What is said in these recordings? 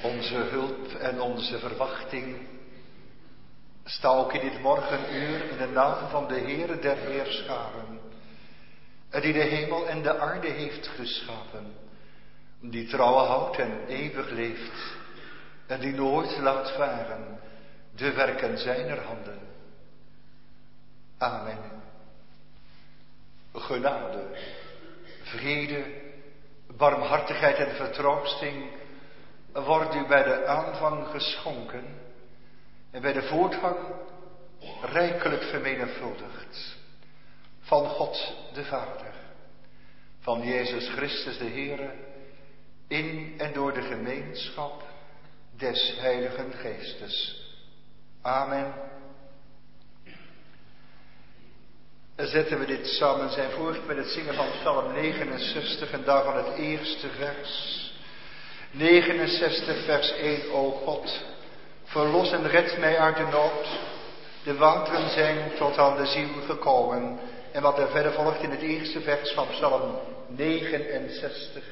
Onze hulp en onze verwachting sta ook in dit morgenuur in de naam van de Heere der Heerscharen, die de hemel en de aarde heeft geschapen, die trouw houdt en eeuwig leeft, en die nooit laat varen de werken zijner handen. Amen. Genade, vrede, barmhartigheid en vertroosting wordt u bij de aanvang geschonken en bij de voortgang rijkelijk vermenigvuldigd. Van God de Vader, van Jezus Christus de Heere, in en door de gemeenschap des Heiligen Geestes. Amen. Zetten we dit samen zijn voort met het zingen van Psalm 69 en daarvan het eerste vers. 69 vers 1. O God, verlos en red mij uit de nood. De wateren zijn tot aan de ziel gekomen. En wat er verder volgt in het eerste vers van Psalm 69.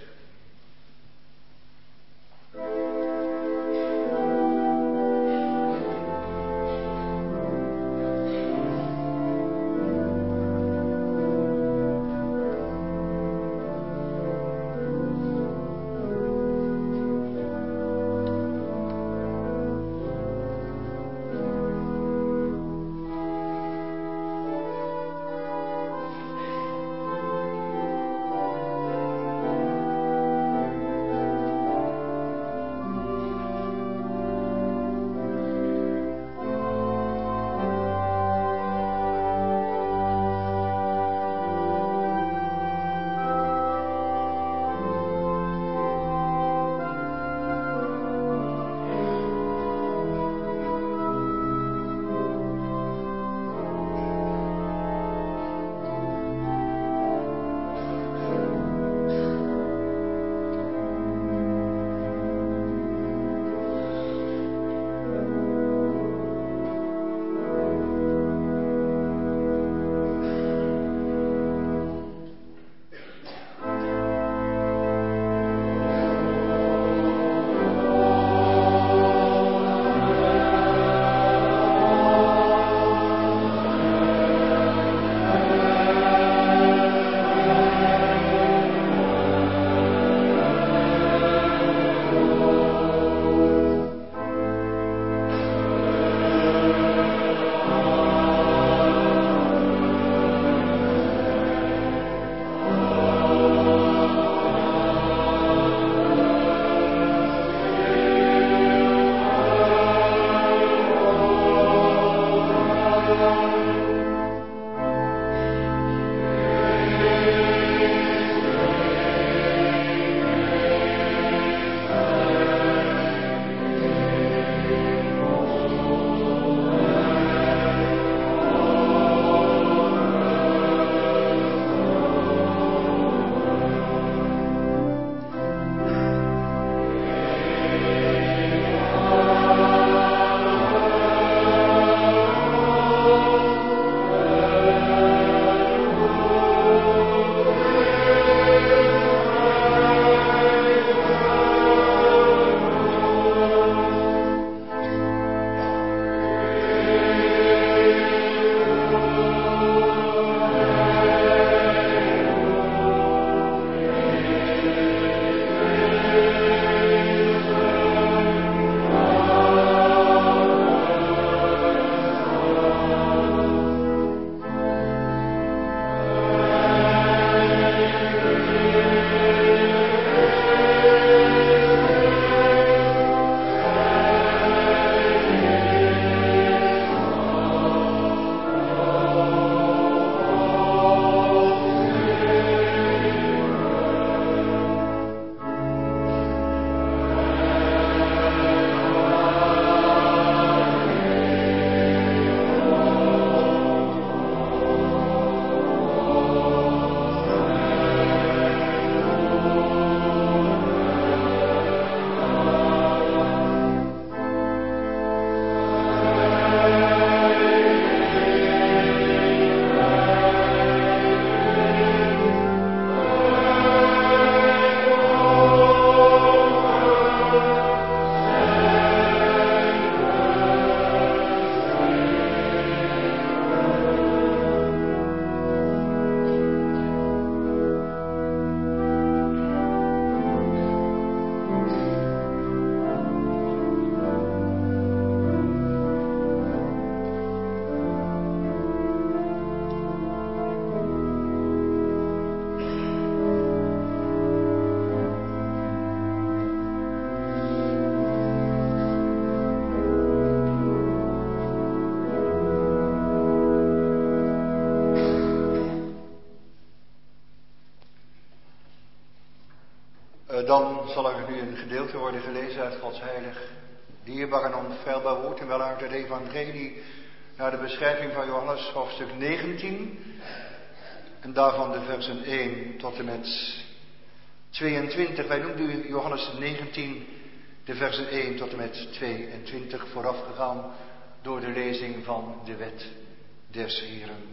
Dan zal er nu een gedeelte worden gelezen uit Gods heilig, dierbaar en onfeilbaar woord, en wel uit het evangelie naar de beschrijving van Johannes hoofdstuk 19, en daarvan de versen 1 tot en met 22. Wij noemden u Johannes 19, de versen 1 tot en met 22, voorafgegaan door de lezing van de wet des Heeren.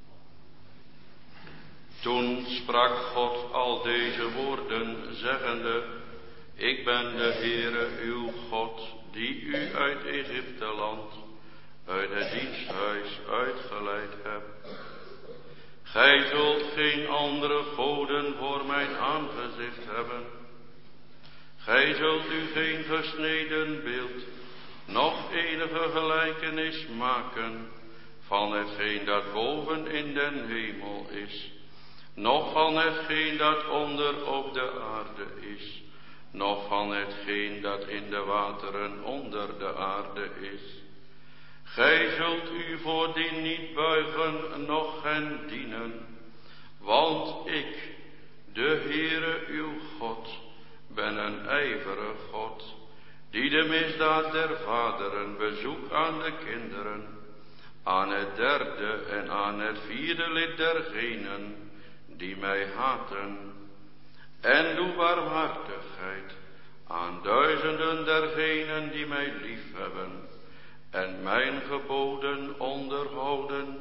Toen sprak God al deze woorden, zeggende: Ik ben de Heere uw God, die u uit Egypteland, uit het diensthuis uitgeleid heb. Gij zult geen andere goden voor mijn aangezicht hebben. Gij zult u geen gesneden beeld, noch enige gelijkenis maken van hetgeen dat boven in den hemel is, noch van hetgeen dat onder op de aarde is, noch van hetgeen dat in de wateren onder de aarde is. Gij zult u voor die niet buigen, noch hen dienen, want ik, de Heere uw God, ben een ijverig God, die de misdaad der vaderen bezoekt aan de kinderen, aan het derde en aan het vierde lid dergenen die mij haten, en doe barmhartigheid aan duizenden dergenen die mij liefhebben en mijn geboden onderhouden.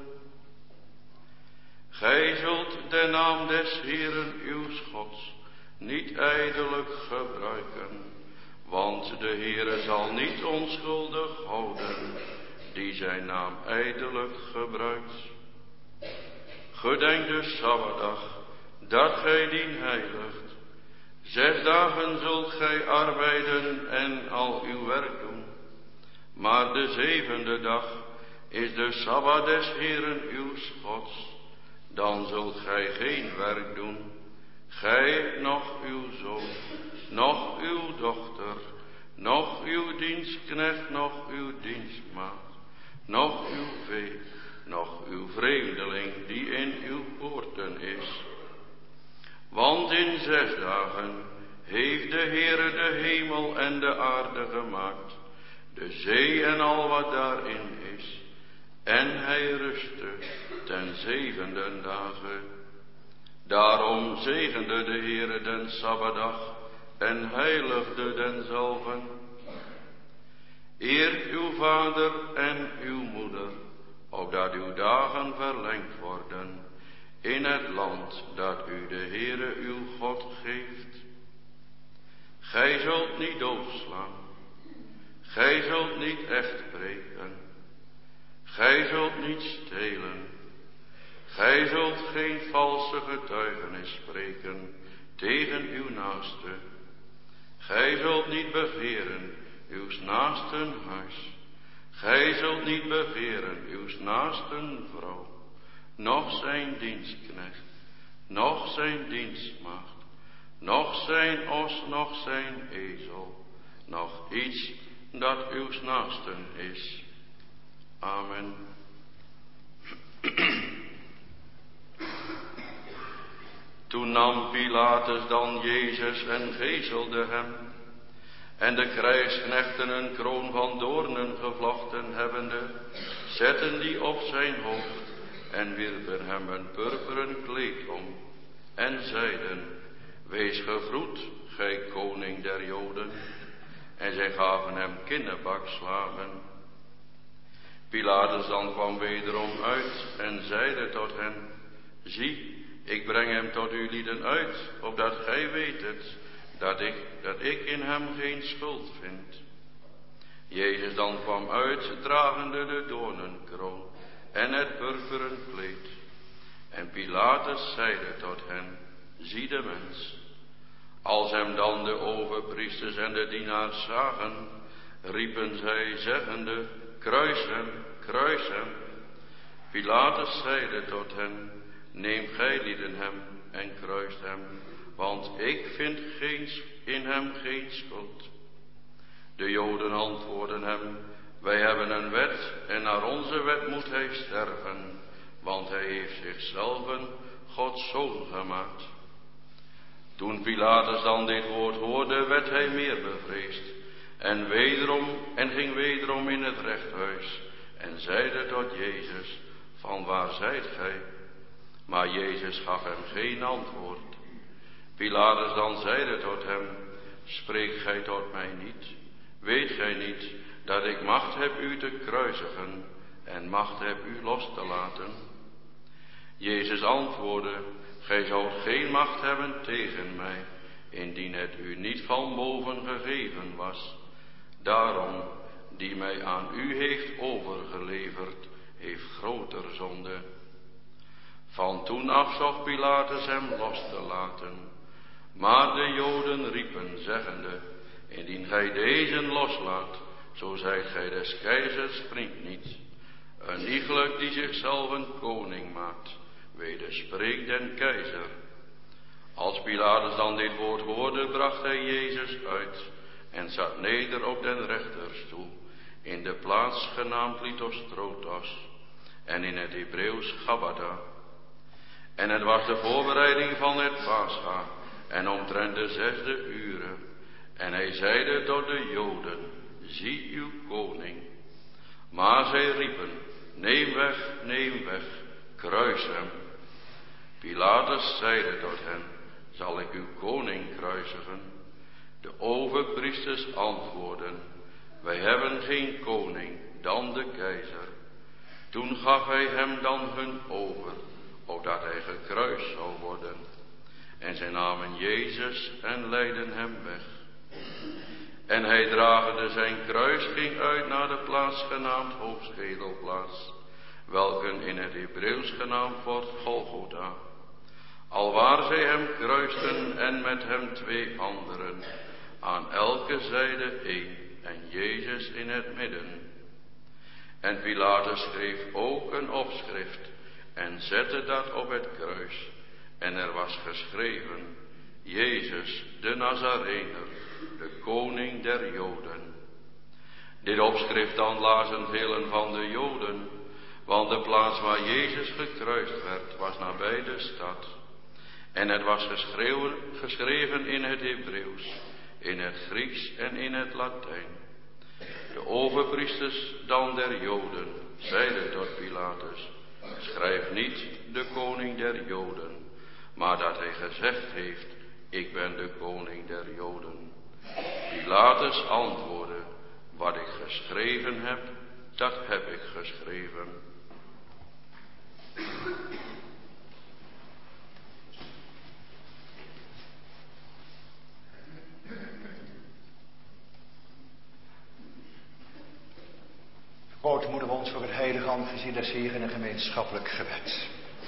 Gij zult de naam des Heeren uw Gods niet ijdelijk gebruiken, want de Heere zal niet onschuldig houden die zijn naam ijdelijk gebruikt. Gedenk de Sabbatdag, dat gij dien heiligt. 6 dagen zult gij arbeiden en al uw werk doen. Maar de 7e dag is de Sabbat des Heeren uw Gods. Dan zult gij geen werk doen, gij, noch uw zoon, noch uw dochter, noch uw dienstknecht, noch uw dienstmaagd, noch uw vee, noch uw vreemdeling die in uw poorten is. Want in 6 dagen heeft de Heere de hemel en de aarde gemaakt, de zee en al wat daarin is, en hij rustte ten 7e dagen. Daarom zegende de Heere den Sabbatdag en heiligde denzelven. Eert uw vader en uw moeder, opdat uw dagen verlengd worden in het land dat u de Heere uw God geeft. Gij zult niet doodslaan, gij zult niet echt preken, gij zult niet stelen, gij zult geen valse getuigenis spreken tegen uw naaste, gij zult niet begeren uws naasten huis, gij zult niet begeren uws naasten vrouw, noch zijn dienstknecht, noch zijn dienstmaagd, noch zijn os, noch zijn ezel, noch iets dat uws naasten is. Amen. Toen nam Pilatus dan Jezus en gezelde hem, en de krijgsknechten een kroon van doornen gevlochten hebbende, zetten die op zijn hoofd en wierpen hem een purperen kleed om en zeiden: Wees gegroet, gij koning der Joden. En zij gaven hem kinnebakslagen. Pilatus dan kwam wederom uit en zeide tot hen: Zie, ik breng hem tot u lieden uit, opdat gij weet dat ik in hem geen schuld vind. Jezus dan kwam uit, dragende de doornenkroon en het purperen kleed. En Pilatus zeide tot hen: Zie de mens. Als hem dan de overpriesters en de dienaars zagen, riepen zij zeggende: Kruis hem, kruis hem. Pilatus zeide tot hen: Neem gij lieden hem en kruist hem, want ik vind in hem geen schuld. De Joden antwoordden hem: Wij hebben een wet en naar onze wet moet hij sterven, want hij heeft zichzelf Gods zoon gemaakt. Toen Pilatus dan dit woord hoorde, werd hij meer bevreesd en ging wederom in het rechthuis en zeide tot Jezus, van waar zijt gij? Maar Jezus gaf hem geen antwoord. Pilatus dan zeide tot hem, spreekt gij tot mij niet? Weet gij niet dat ik macht heb u te kruisigen en macht heb u los te laten? Jezus antwoordde, gij zult geen macht hebben tegen mij, indien het u niet van boven gegeven was. Daarom, die mij aan u heeft overgeleverd, heeft groter zonde. Van toen af zocht Pilatus hem los te laten. Maar de Joden riepen, zeggende, indien gij deze loslaat, zo zijt gij des keizers vriend niet. Een iegelijk die zichzelf een koning maakt, wederspreekt den keizer. Als Pilatus dan dit woord hoorde, bracht hij Jezus uit en zat neder op den rechterstoel, in de plaats genaamd Lithostrotos, en in het Hebreeuws Gabbatha. En het was de voorbereiding van het Pascha, en omtrent de 6e uren. En hij zeide tot de Joden, zie uw koning. Maar zij riepen, neem weg, kruis hem. Pilatus zeide tot hen, zal ik uw koning kruisigen? De overpriesters antwoordden, wij hebben geen koning dan de keizer. Toen gaf hij hem dan hun over, opdat hij gekruist zou worden. En zij namen Jezus en leidden hem weg. En hij dragende zijn kruis ging uit naar de plaats genaamd Hoofdschedelplaats, welke in het Hebreeuws genaamd wordt Golgotha. Alwaar zij hem kruisten en met hem 2 anderen, aan elke zijde 1 en Jezus in het midden. En Pilatus schreef ook een opschrift en zette dat op het kruis. En er was geschreven, Jezus de Nazarener, de koning der Joden. Dit opschrift dan lazen velen van de Joden, want de plaats waar Jezus gekruist werd was nabij de stad. En het was geschreven in het Hebreeuws, in het Grieks en in het Latijn. De overpriesters dan der Joden zeiden tot Pilatus, schrijf niet de koning der Joden, maar dat hij gezegd heeft, ik ben de koning der Joden. Pilatus antwoordde, wat ik geschreven heb, dat heb ik geschreven. Grootmoeder ons voor het heilige aangezicht des Heeren een gemeenschappelijk gebed.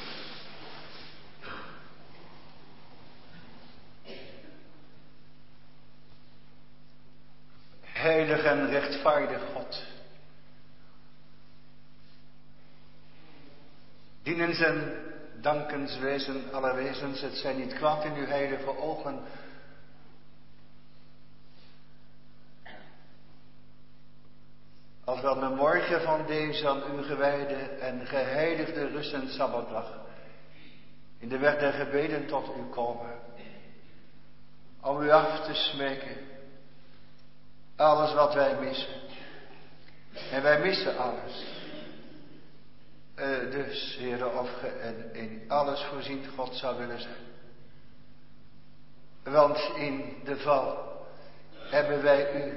Heilig en rechtvaardig God, dienens en dankenswezen alle wezens, het zijn niet kwaad in uw heilige ogen, als we aan de morgen van deze aan u gewijde en geheiligde rust en sabbatdag in de weg der gebeden tot u komen, om u af te smeken alles wat wij missen. En wij missen alles. Dus, Heere, of ge in alles voorzien God zou willen zijn. Want in de val hebben wij u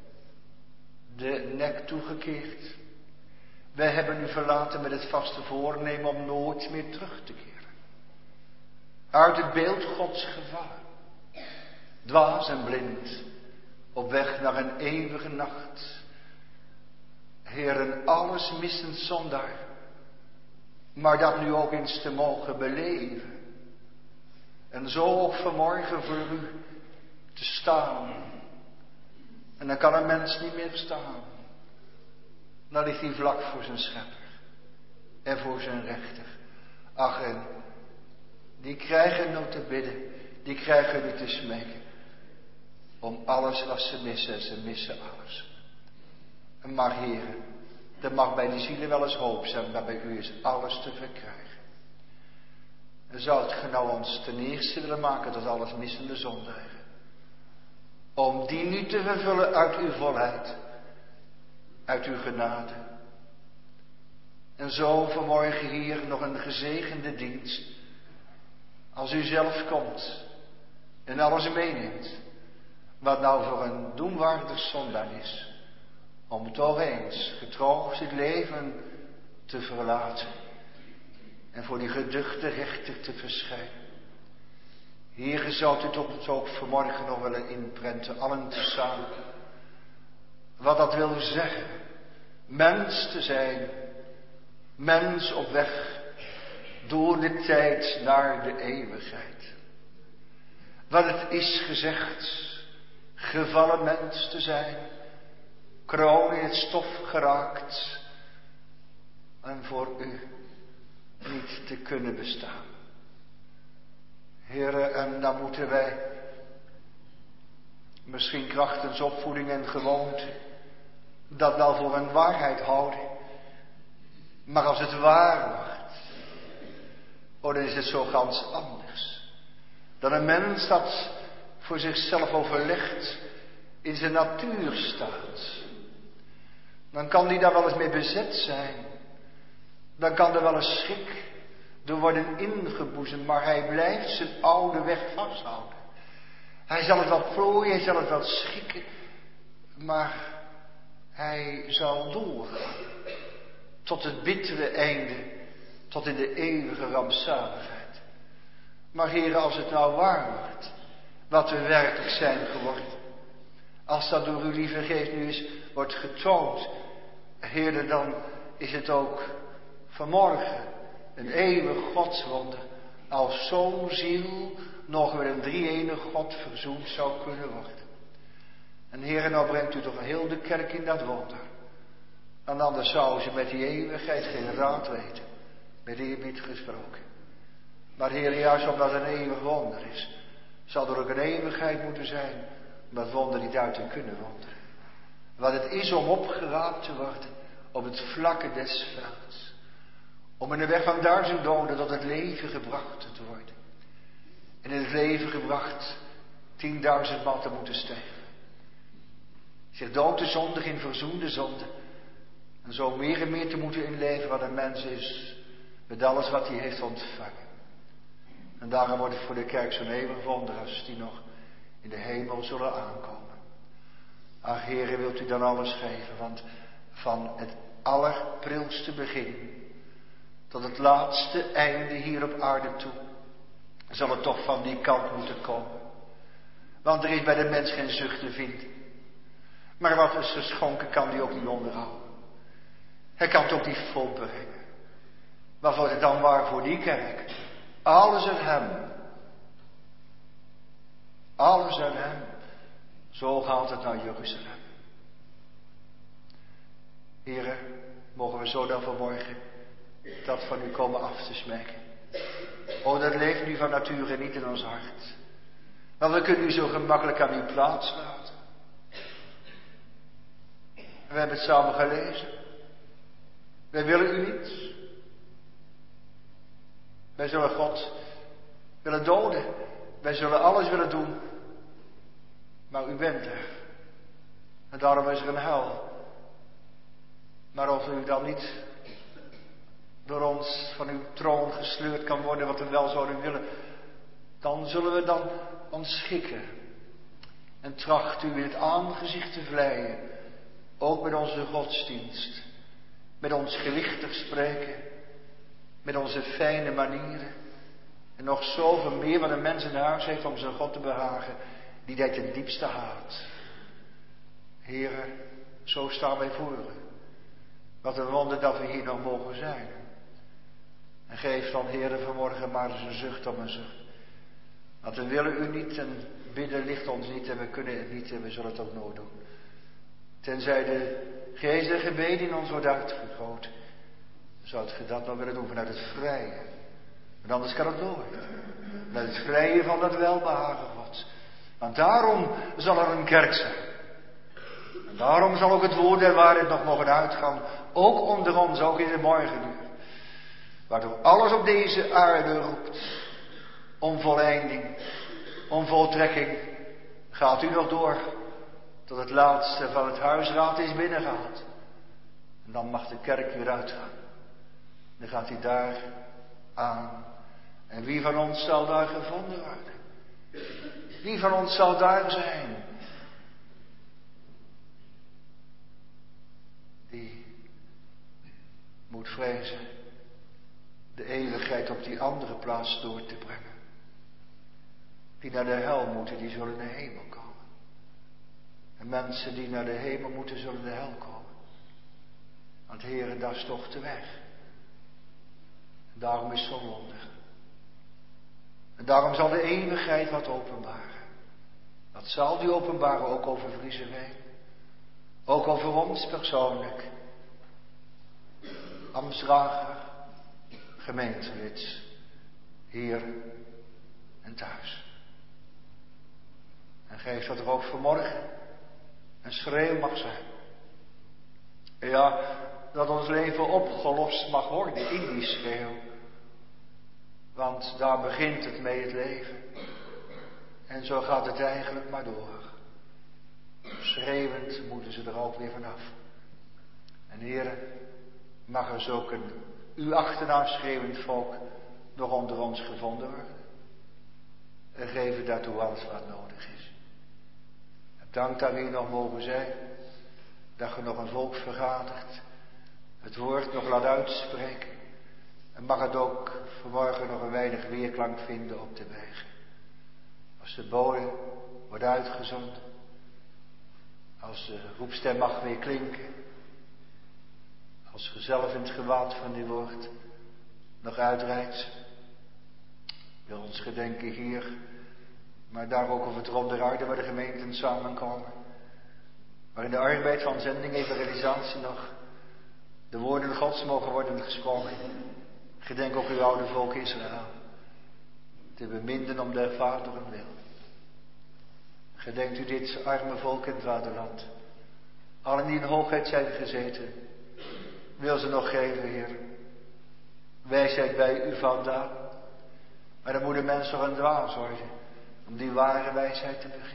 de nek toegekeerd. Wij hebben u verlaten met het vaste voornemen om nooit meer terug te keren. Uit het beeld Gods gevallen. Dwaas en blind. Op weg naar een eeuwige nacht. Heeren, alles missend zondaar. Maar dat nu ook eens te mogen beleven. En zo ook vanmorgen voor u te staan. En dan kan een mens niet meer staan. Dan ligt hij vlak voor zijn schepper. En voor zijn rechter. Ach, en die krijgen nu te bidden. Die krijgen nu te smeken. Om alles wat ze missen. Ze missen alles. Maar Heere, er mag bij die zielen wel eens hoop zijn. Maar bij u is alles te verkrijgen. zou het nou ons ten eerste willen maken tot alles missende zondaren. Om die nu te vervullen uit uw volheid, uit uw genade. En zo vanmorgen hier nog een gezegende dienst. Als u zelf komt en alles meeneemt. Wat nou voor een doenwaardig zondaar is. Om toch eens getroost het leven te verlaten. En voor die geduchte rechter te verschijnen. Heer, zou u ons ook vanmorgen nog willen inprenten, allen tezamen. Wat dat wil zeggen. Mens te zijn. Mens op weg door de tijd naar de eeuwigheid. Wat het is gezegd. Gevallen mens te zijn. Kroon in het stof geraakt. En voor u niet te kunnen bestaan. Heren, en dan moeten wij misschien krachtens opvoeding en gewoonte dat nou voor een waarheid houden. Maar als het waar wordt, dan is het zo gans anders. Dat een mens dat voor zichzelf overlegt in zijn natuur staat. Dan kan die daar wel eens mee bezet zijn. Dan kan er wel eens schrik door worden ingeboezemd, maar hij blijft zijn oude weg vasthouden. Hij zal het wel plooien, hij zal het wel schikken, maar hij zal doorgaan. Tot het bittere einde, tot in de eeuwige rampzaligheid. Maar heren, als het nou waar wordt, wat we werkelijk zijn geworden. Als dat door uw lieve geest nu eens wordt getoond, heren, dan is het ook vanmorgen een eeuwig godswonder, als zo'n ziel nog weer een drie-enige God verzoend zou kunnen worden. En Heer, nou brengt u toch heel de kerk in dat wonder. En anders zou ze met die eeuwigheid geen raad weten, met eerbied gesproken. Maar Heer, juist omdat het een eeuwig wonder is, zal er ook een eeuwigheid moeten zijn om dat wonder niet uit te kunnen wonderen. Wat het is om opgeraapt te worden op het vlakke des velds. Om in de weg van 1000 doden tot het leven gebracht te worden. En in het leven gebracht 10.000 maal te moeten sterven. Zich dood te zondig in verzoende zonde. En zo meer en meer te moeten inleven wat een mens is. Met alles wat hij heeft ontvangen. En daarom wordt het voor de kerk zo'n eeuwig wonder als die nog in de hemel zullen aankomen. Ach Heere, wilt u dan alles geven, want van het allerprilste begin tot het laatste einde hier op aarde toe zal het toch van die kant moeten komen. Want er is bij de mens geen zucht te vinden. Maar wat is geschonken kan die ook niet onderhouden. Hij kan het ook niet volbrengen. Wat wordt het dan waar voor die kerk? Alles aan hem. Alles aan hem. Zo gaat het naar Jeruzalem. Heren, mogen we zo dan vanmorgen dat van u komen af te smeken. O, dat leeft nu van nature niet in ons hart. Want we kunnen u zo gemakkelijk aan uw plaats laten. We hebben het samen gelezen. Wij willen u niet. Wij zullen God willen doden. Wij zullen alles willen doen. Maar u bent er. En daarom is er een hel. Maar als u dan niet door ons van uw troon gesleurd kan worden wat we wel zouden willen, dan zullen we dan ons schikken. En tracht u in het aangezicht te vleien. Ook met onze godsdienst. Met ons gewichtig spreken. Met onze fijne manieren. En nog zoveel meer wat een mens in huis heeft om zijn God te behagen. Die hij ten diepste haat. Heere, zo staan wij voor u. Wat een wonder dat we hier nog mogen zijn. En geef dan, Heere, vanmorgen maar eens een zucht om een zucht. Want we willen u niet en bidden ligt ons niet en we kunnen het niet en we zullen het ook nooit doen. Tenzij de geest der gebeden in ons wordt uitvergroot. Zou het dat nou willen doen vanuit het vrije. Want anders kan het nooit. Vanuit het vrije van dat welbehagen God. Want daarom zal er een kerk zijn. En daarom zal ook het woord der waarheid nog mogen uitgaan. Ook onder ons, ook in de morgenuur. waardoor alles op deze aarde roept om volleinding, om voltrekking, gaat u nog door tot het laatste van het huisraad is binnengehaald. En dan mag de kerk weer uitgaan. Dan gaat hij daar aan. En wie van ons zal daar gevonden worden? Wie van ons zal daar zijn? Die moet vrezen de eeuwigheid op die andere plaats door te brengen. Die naar de hel moeten, die zullen naar de hemel komen. En mensen die naar de hemel moeten, zullen naar de hel komen. Want Heere, dat is toch de weg. En daarom is zo'n wonder. En daarom zal de eeuwigheid wat openbaren. Wat zal die openbaren ook over Vriezewijn? Ook over ons persoonlijk. Ambtsdrager, gemeentelid, hier en thuis. En geef dat er ook vanmorgen een schreeuw mag zijn. Ja, dat ons leven opgelost mag worden in die schreeuw. Want daar begint het mee, het leven. En zo gaat het eigenlijk maar door. Schreeuwend moeten ze er ook weer vanaf. En Heere, mag er zulk een u achterna schreeuwend volk nog onder ons gevonden worden. En geven daartoe alles wat nodig is. En dank dat we hier nog mogen zijn. Dat je nog een volk vergadert. Het woord nog laat uitspreken. En mag het ook vanmorgen nog een weinig weerklank vinden op de wegen. Als de bode wordt uitgezonden. Als de roepstem mag weer klinken. Als je zelf in het gewaad van die woord nog uitrijdt. Wil ons gedenken hier. Maar daar ook over het rond der aarde waar de gemeenten samenkomen. Waar in de arbeid van zending, evangelisatie nog de woorden Gods mogen worden gesproken. Gedenk ook uw oude volk Israël. Te beminden om der vaderen wil. Gedenkt u dit arme volk in het vaderland. Allen die in hoogheid zijn gezeten. Wil ze nog geven, Heer. Wijsheid bij u vandaan. Maar dan moet de mens nog een dwaas worden. Om die ware wijsheid te beginnen.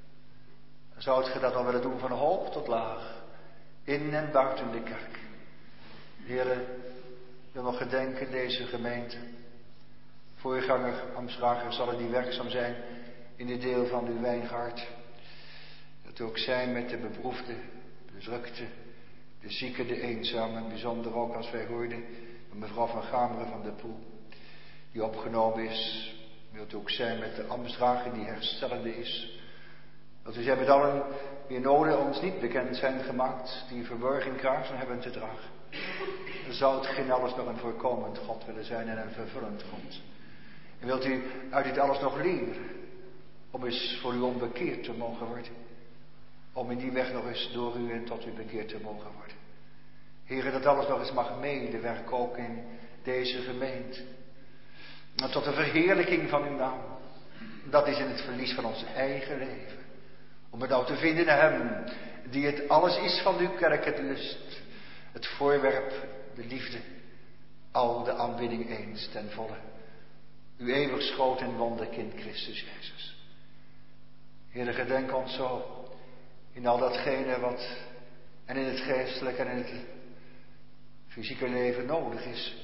Zou je dat dan willen doen van hoog tot laag. In en buiten de kerk. Heere, wil nog gedenken deze gemeente. Voorganger, ambtsdrager, zullen die werkzaam zijn in dit deel van uw wijngaard. Dat ook zijn met de beproefde, de drukte, de zieke, de eenzame. Bijzonder ook als wij hoorden van mevrouw van Gameren van de Poel. Die opgenomen is. Wilt ook zijn met de ambtsdrager die herstellende is. Dat we zijn met allen wie noden ons niet bekend zijn gemaakt. Die verborgen kaarsen hebben te dragen. Dan zou het geen alles nog een voorkomend God willen zijn en een vervullend God. En wilt u uit dit alles nog leren. Om eens voor u onbekeerd te mogen worden. Om in die weg nog eens door u en tot u bekeerd te mogen worden. Heere, dat alles nog eens mag medewerken ook in deze gemeente. En tot de verheerlijking van uw naam. Dat is in het verlies van ons eigen leven. Om het nou te vinden in hem, die het alles is van uw kerk, het lust, het voorwerp, de liefde, al de aanbidding eens ten volle. Uw eeuwig schoot en wonderkind Christus Jezus. Heere, gedenk ons zo in al datgene wat en in het geestelijke en in het fysieke leven nodig is.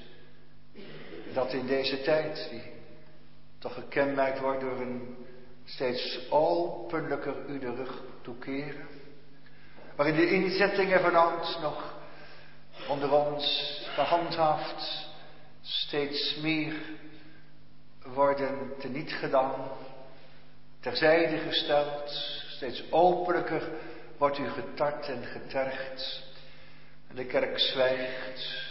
Dat in deze tijd, die toch gekenmerkt wordt door een steeds openlijker u de rug toekeren. Waarin de inzettingen van ons nog onder ons gehandhaafd steeds meer worden teniet gedaan. Terzijde gesteld. Steeds openlijker wordt u getart en getergd. En de kerk zwijgt.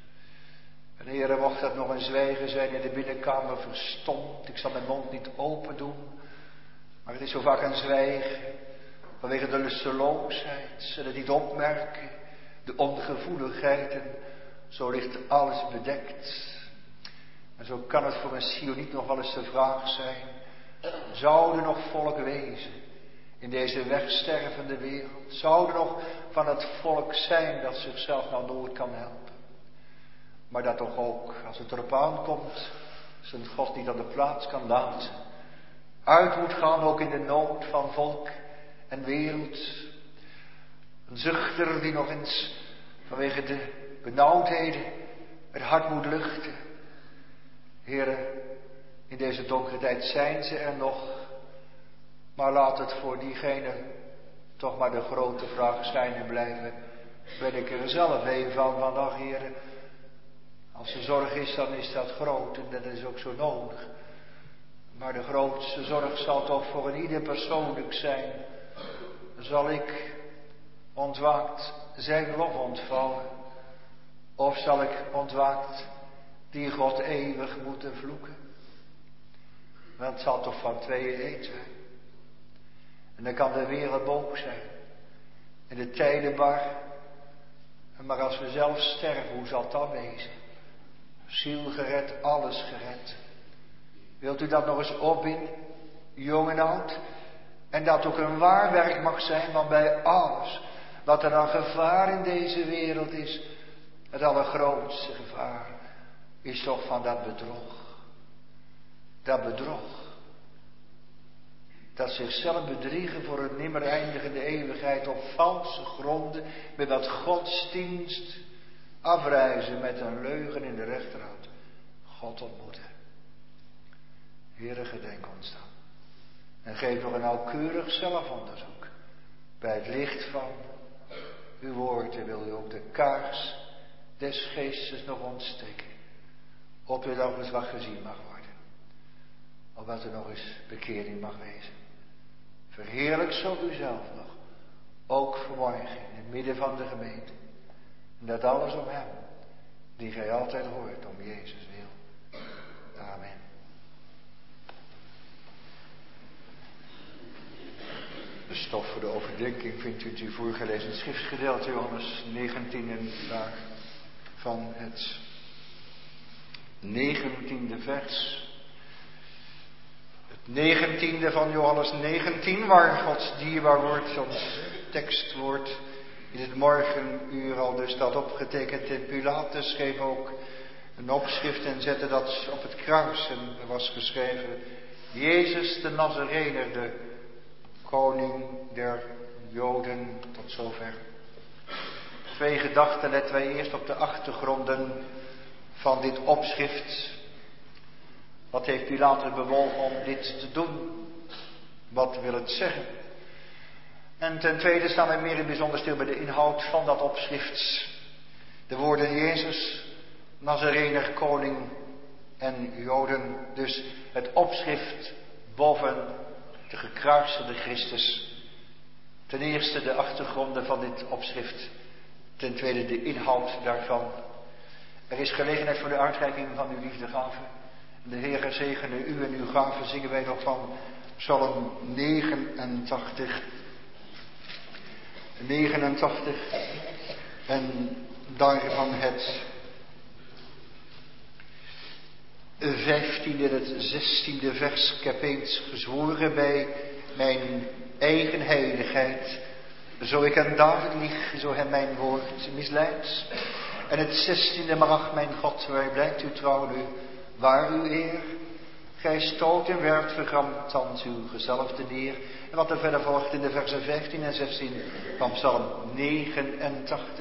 En Heere, mocht dat nog een zwijgen zijn in de binnenkamer verstomd. Ik zal mijn mond niet open doen. Maar het is zo vaak een zwijgen. Vanwege de lusteloosheid. En het niet opmerken. De ongevoeligheid. En zo ligt alles bedekt. En zo kan het voor een Sioniet nog wel eens de vraag zijn. Zou er nog volk wezen in deze wegstervende wereld? Zou er nog van het volk zijn dat zichzelf nou nooit kan helpen? maar dat toch ook, als het erop aankomt, zijn God niet aan de plaats kan laten. Uit moet gaan ook in de nood van volk en wereld. Een zuchter die nog eens vanwege de benauwdheden het hart moet luchten. Heere, in deze donkere tijd zijn ze er nog, maar laat het voor diegene toch maar de grote vraag zijn en blijven. Ben ik er zelf een van vandaag, Heere? Als er zorg is, dan is dat groot en dat is ook zo nodig. Maar de grootste zorg zal toch voor een ieder persoonlijk zijn. Zal ik ontwaakt zijn lof ontvallen? Of zal ik ontwaakt die God eeuwig moeten vloeken? Want het zal toch van tweeën één zijn. En dan kan de wereld boos zijn. En de tijden bar. Maar als we zelf sterven, hoe zal het dan wezen? Ziel gered, alles gered. Wilt u dat nog eens opbinden, jong en oud? En dat ook een waar werk mag zijn, want bij alles wat er dan gevaar in deze wereld is, het allergrootste gevaar is toch van dat bedrog. Dat bedrog. Dat zichzelf bedriegen voor een nimmer eindigende eeuwigheid op valse gronden, met dat godsdienst afreizen met een leugen in de rechterhand. God ontmoeten. Heere, gedenk ons dan. En geef nog een nauwkeurig zelfonderzoek. Bij het licht van uw woord en wil u ook de kaars des geestes nog ontsteken. Opdat er nog eens wat gezien mag worden. Opdat er nog eens bekering mag wezen. Verheerlijk zo uzelf nog. Ook vanmorgen in het midden van de gemeente. En dat alles om hem, die gij altijd hoort, om Jezus wil. Amen. De stof voor de overdenking vindt u in uw voorgelezen schriftgedeelte, Johannes 19 en daar van het 19e vers. Het 19e van Johannes 19, waar Gods dierbaar woord, ons tekstwoord, in het morgenuur al dus staat opgetekend. En Pilatus schreef ook een opschrift en zette dat op het kruis. En er was geschreven: Jezus de Nazarener, de koning der Joden. Tot zover. 2 gedachten letten wij eerst op de achtergronden van dit opschrift. Wat heeft Pilatus bewogen om dit te doen? Wat wil het zeggen? En ten tweede staan wij meer in het bijzonder stil bij de inhoud van dat opschrift. De woorden Jezus, Nazarener, koning en Joden. Dus het opschrift boven de gekruisigde Christus. Ten eerste de achtergronden van dit opschrift. Ten tweede de inhoud daarvan. Er is gelegenheid voor de uitreiking van uw liefdegave. De Heere zegene u en uw gave, zingen wij nog van Psalm 89. 89. En daarvan het 15e en het 16e vers. Ik heb eens gezworen bij mijn eigen heiligheid. Zo ik aan David lieg, zo hem mijn woord misleidt. En het 16e, maar ach mijn God, waar blijkt uw trouw nu, waar uw eer? Gij stoot en werpt vergramt thans uw gezalfde neer. En wat er verder volgt in de versen 15 en 16 van Psalm 89.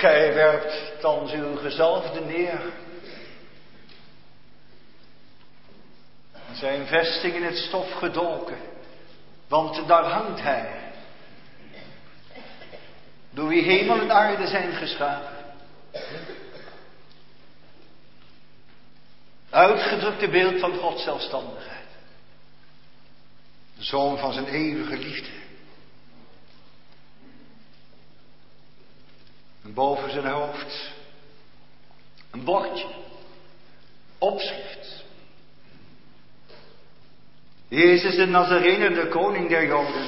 Gij werpt thans uw gezalfde neer. Zijn vesting in het stof gedoken, want daar hangt hij. Door wie hemel en aarde zijn geschapen. Uitgedrukte beeld van Gods zelfstandigheid. De zoon van zijn eeuwige liefde. En boven zijn hoofd een bordje, opschrift. Jezus de Nazarener, de koning der Joden.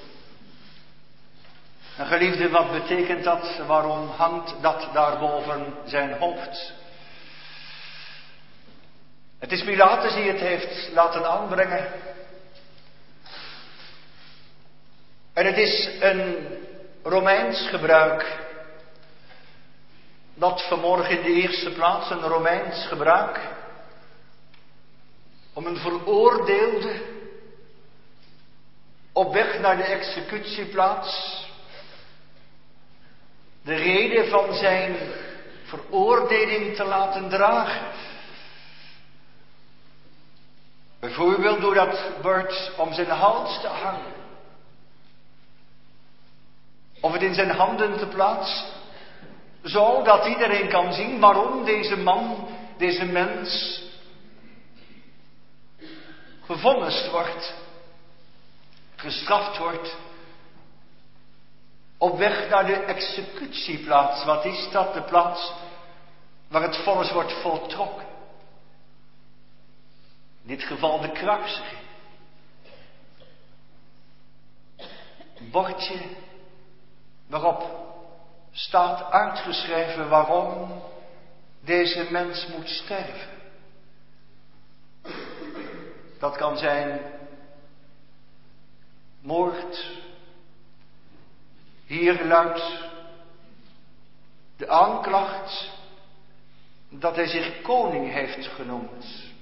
En geliefde, wat betekent dat? Waarom hangt dat daar boven zijn hoofd? Het is Pilatus die het heeft laten aanbrengen. En het is een Romeins gebruik. Dat vanmorgen in de eerste plaats een Romeins gebruik. Om een veroordeelde op weg naar de executieplaats de reden van zijn veroordeling te laten dragen. Bijvoorbeeld door dat bord om zijn hals te hangen. Of het in zijn handen te plaatsen. Zodat iedereen kan zien waarom deze man, deze mens gevonnist wordt. Gestraft wordt. Op weg naar de executieplaats. Wat is dat? De plaats waar het vonnis wordt voltrokken. In dit geval de kruisiging. Een bordje waarop staat uitgeschreven waarom deze mens moet sterven. Dat kan zijn moord. Hier luidt de aanklacht dat hij zich koning heeft genoemd.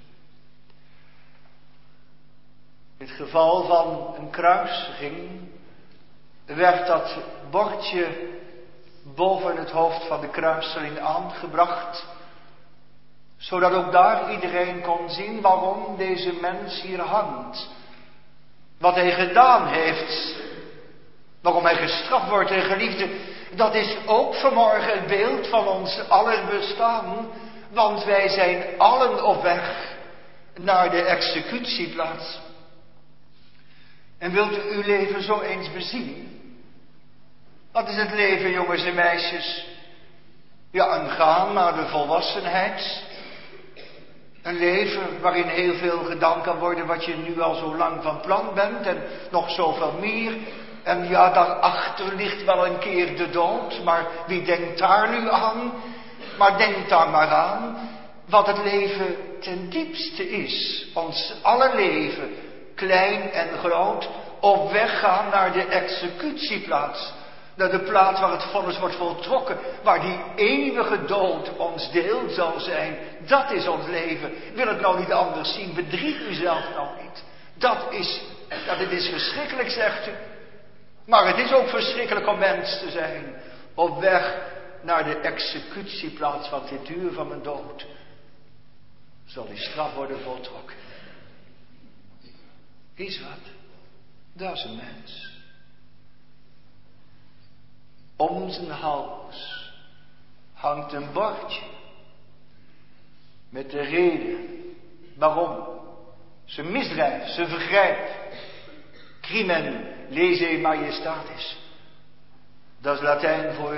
In het geval van een kruisiging werd dat bordje boven het hoofd van de kruiseling aangebracht, zodat ook daar iedereen kon zien waarom deze mens hier hangt. Wat hij gedaan heeft, waarom hij gestraft wordt en geliefde, dat is ook vanmorgen het beeld van ons aller bestaan, want wij zijn allen op weg naar de executieplaats. En wilt u uw leven zo eens bezien? Wat is het leven, jongens en meisjes? Ja, een gaan naar de volwassenheid. Een leven waarin heel veel gedaan kan worden wat je nu al zo lang van plan bent en nog zoveel meer. En ja, daarachter ligt wel een keer de dood, maar wie denkt daar nu aan? Maar denk daar maar aan wat het leven ten diepste is. Ons aller leven, klein en groot, op weg gaan naar de executieplaats. Naar de plaats waar het vonnis wordt voltrokken, waar die eeuwige dood ons deel zal zijn. Dat is ons leven. Wil het nou niet anders zien? Bedrieg u zelf nou niet. Het is verschrikkelijk, zegt u. Maar het is ook verschrikkelijk om mens te zijn. Op weg naar de executieplaats van dit uur van mijn dood. Zal die straf worden voltrokken. Is wat? Dat is een mens. Om zijn hals hangt een bordje met de reden waarom. Zijn misdrijf, zijn vergrijp. Crimen lese majestatis. Dat is Latijn voor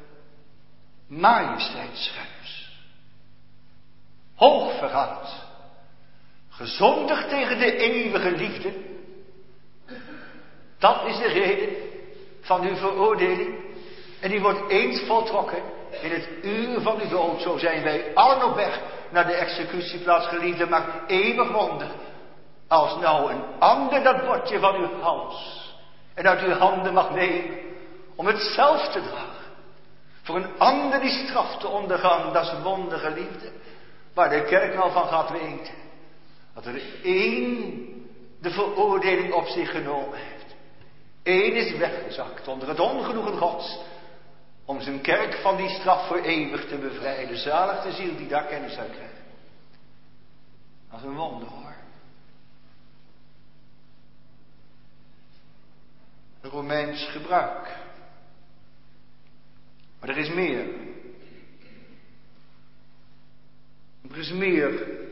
majesteitsschrijvers. Hoogverraad. Gezondigd tegen de eeuwige liefde. Dat is de reden van uw veroordeling. En die wordt eens voltrokken in het uur van uw dood. Zo zijn wij allen op weg naar de executieplaats, geliefde. Maar eeuwig wonder, als nou een ander dat bordje van uw hals en uit uw handen mag nemen om het zelf te dragen. Voor een ander die straf te ondergaan, dat is wonder, geliefde. Waar de kerk nou van gaat weten. Dat er één de veroordeling op zich genomen heeft. Eén is weggezakt onder het ongenoegen Gods. om zijn kerk van die straf voor eeuwig te bevrijden. Zalig de ziel die daar kennis uit krijgt. Dat is een wonder hoor. Een Romeins gebruik. Maar er is meer. Er is meer.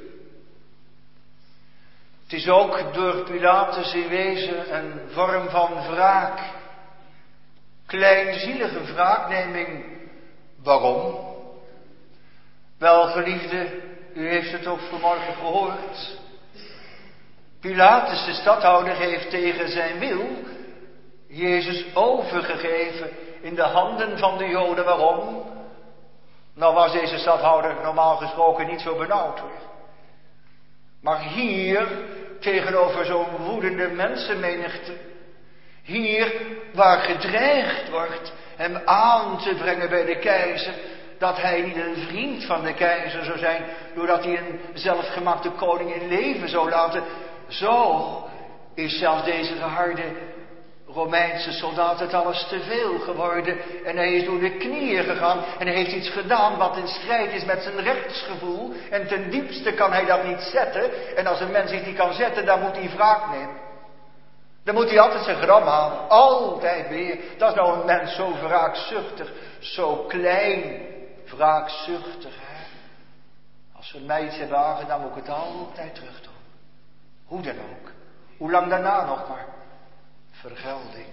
Het is ook door Pilatus in wezen een vorm van wraak. Kleinzielige wraakneming. Waarom? Wel, geliefde, u heeft het ook vanmorgen gehoord. Pilatus, de stadhouder, heeft tegen zijn wil Jezus overgegeven in de handen van de Joden. Waarom? Nou was deze stadhouder normaal gesproken niet zo benauwd hoor. Maar hier, tegenover zo'n woedende mensenmenigte, hier waar gedreigd wordt hem aan te brengen bij de keizer, dat hij niet een vriend van de keizer zou zijn, doordat hij een zelfgemaakte koning in leven zou laten. Zo is zelfs deze geharde Romeinse soldaat het alles te veel geworden. En hij is door de knieën gegaan en hij heeft iets gedaan wat in strijd is met zijn rechtsgevoel. En ten diepste kan hij dat niet zetten. En als een mens iets niet kan zetten, dan moet hij wraak nemen. Dan moet hij altijd zijn gram halen. Altijd weer. Dat is nou een mens zo wraakzuchtig. Zo klein. Wraakzuchtig. Hè? Als ze mij iets hebben aangedaan, moet ik het altijd terug doen. Hoe dan ook. Hoe lang daarna nog maar. Vergelding.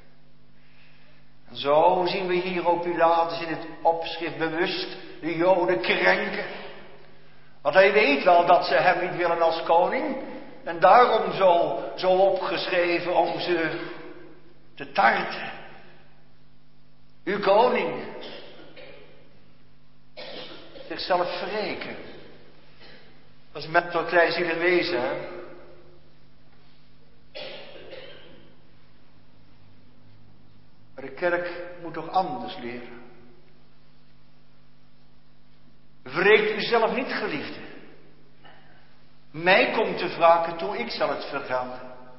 En zo zien we hier ook Pilatus in het opschrift bewust de Joden krenken. Want hij weet wel dat ze hem niet willen als koning. En daarom zo opgeschreven om ze te tarten. Uw koning. Zichzelf wreken. Dat is met zo'n kleinzielig wezen, hè. Maar de kerk moet toch anders leren. Wreekt u zelf niet, geliefde. Mij komt de wraken toe, ik zal het vergelden.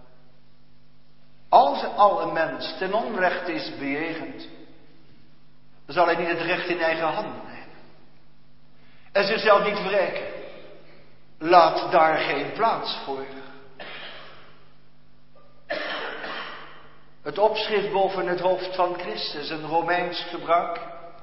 Als al een mens ten onrechte is bejegend, dan zal hij niet het recht in eigen handen nemen. En zichzelf niet wreken. Laat daar geen plaats voor. Het opschrift boven het hoofd van Christus, een Romeins gebruik.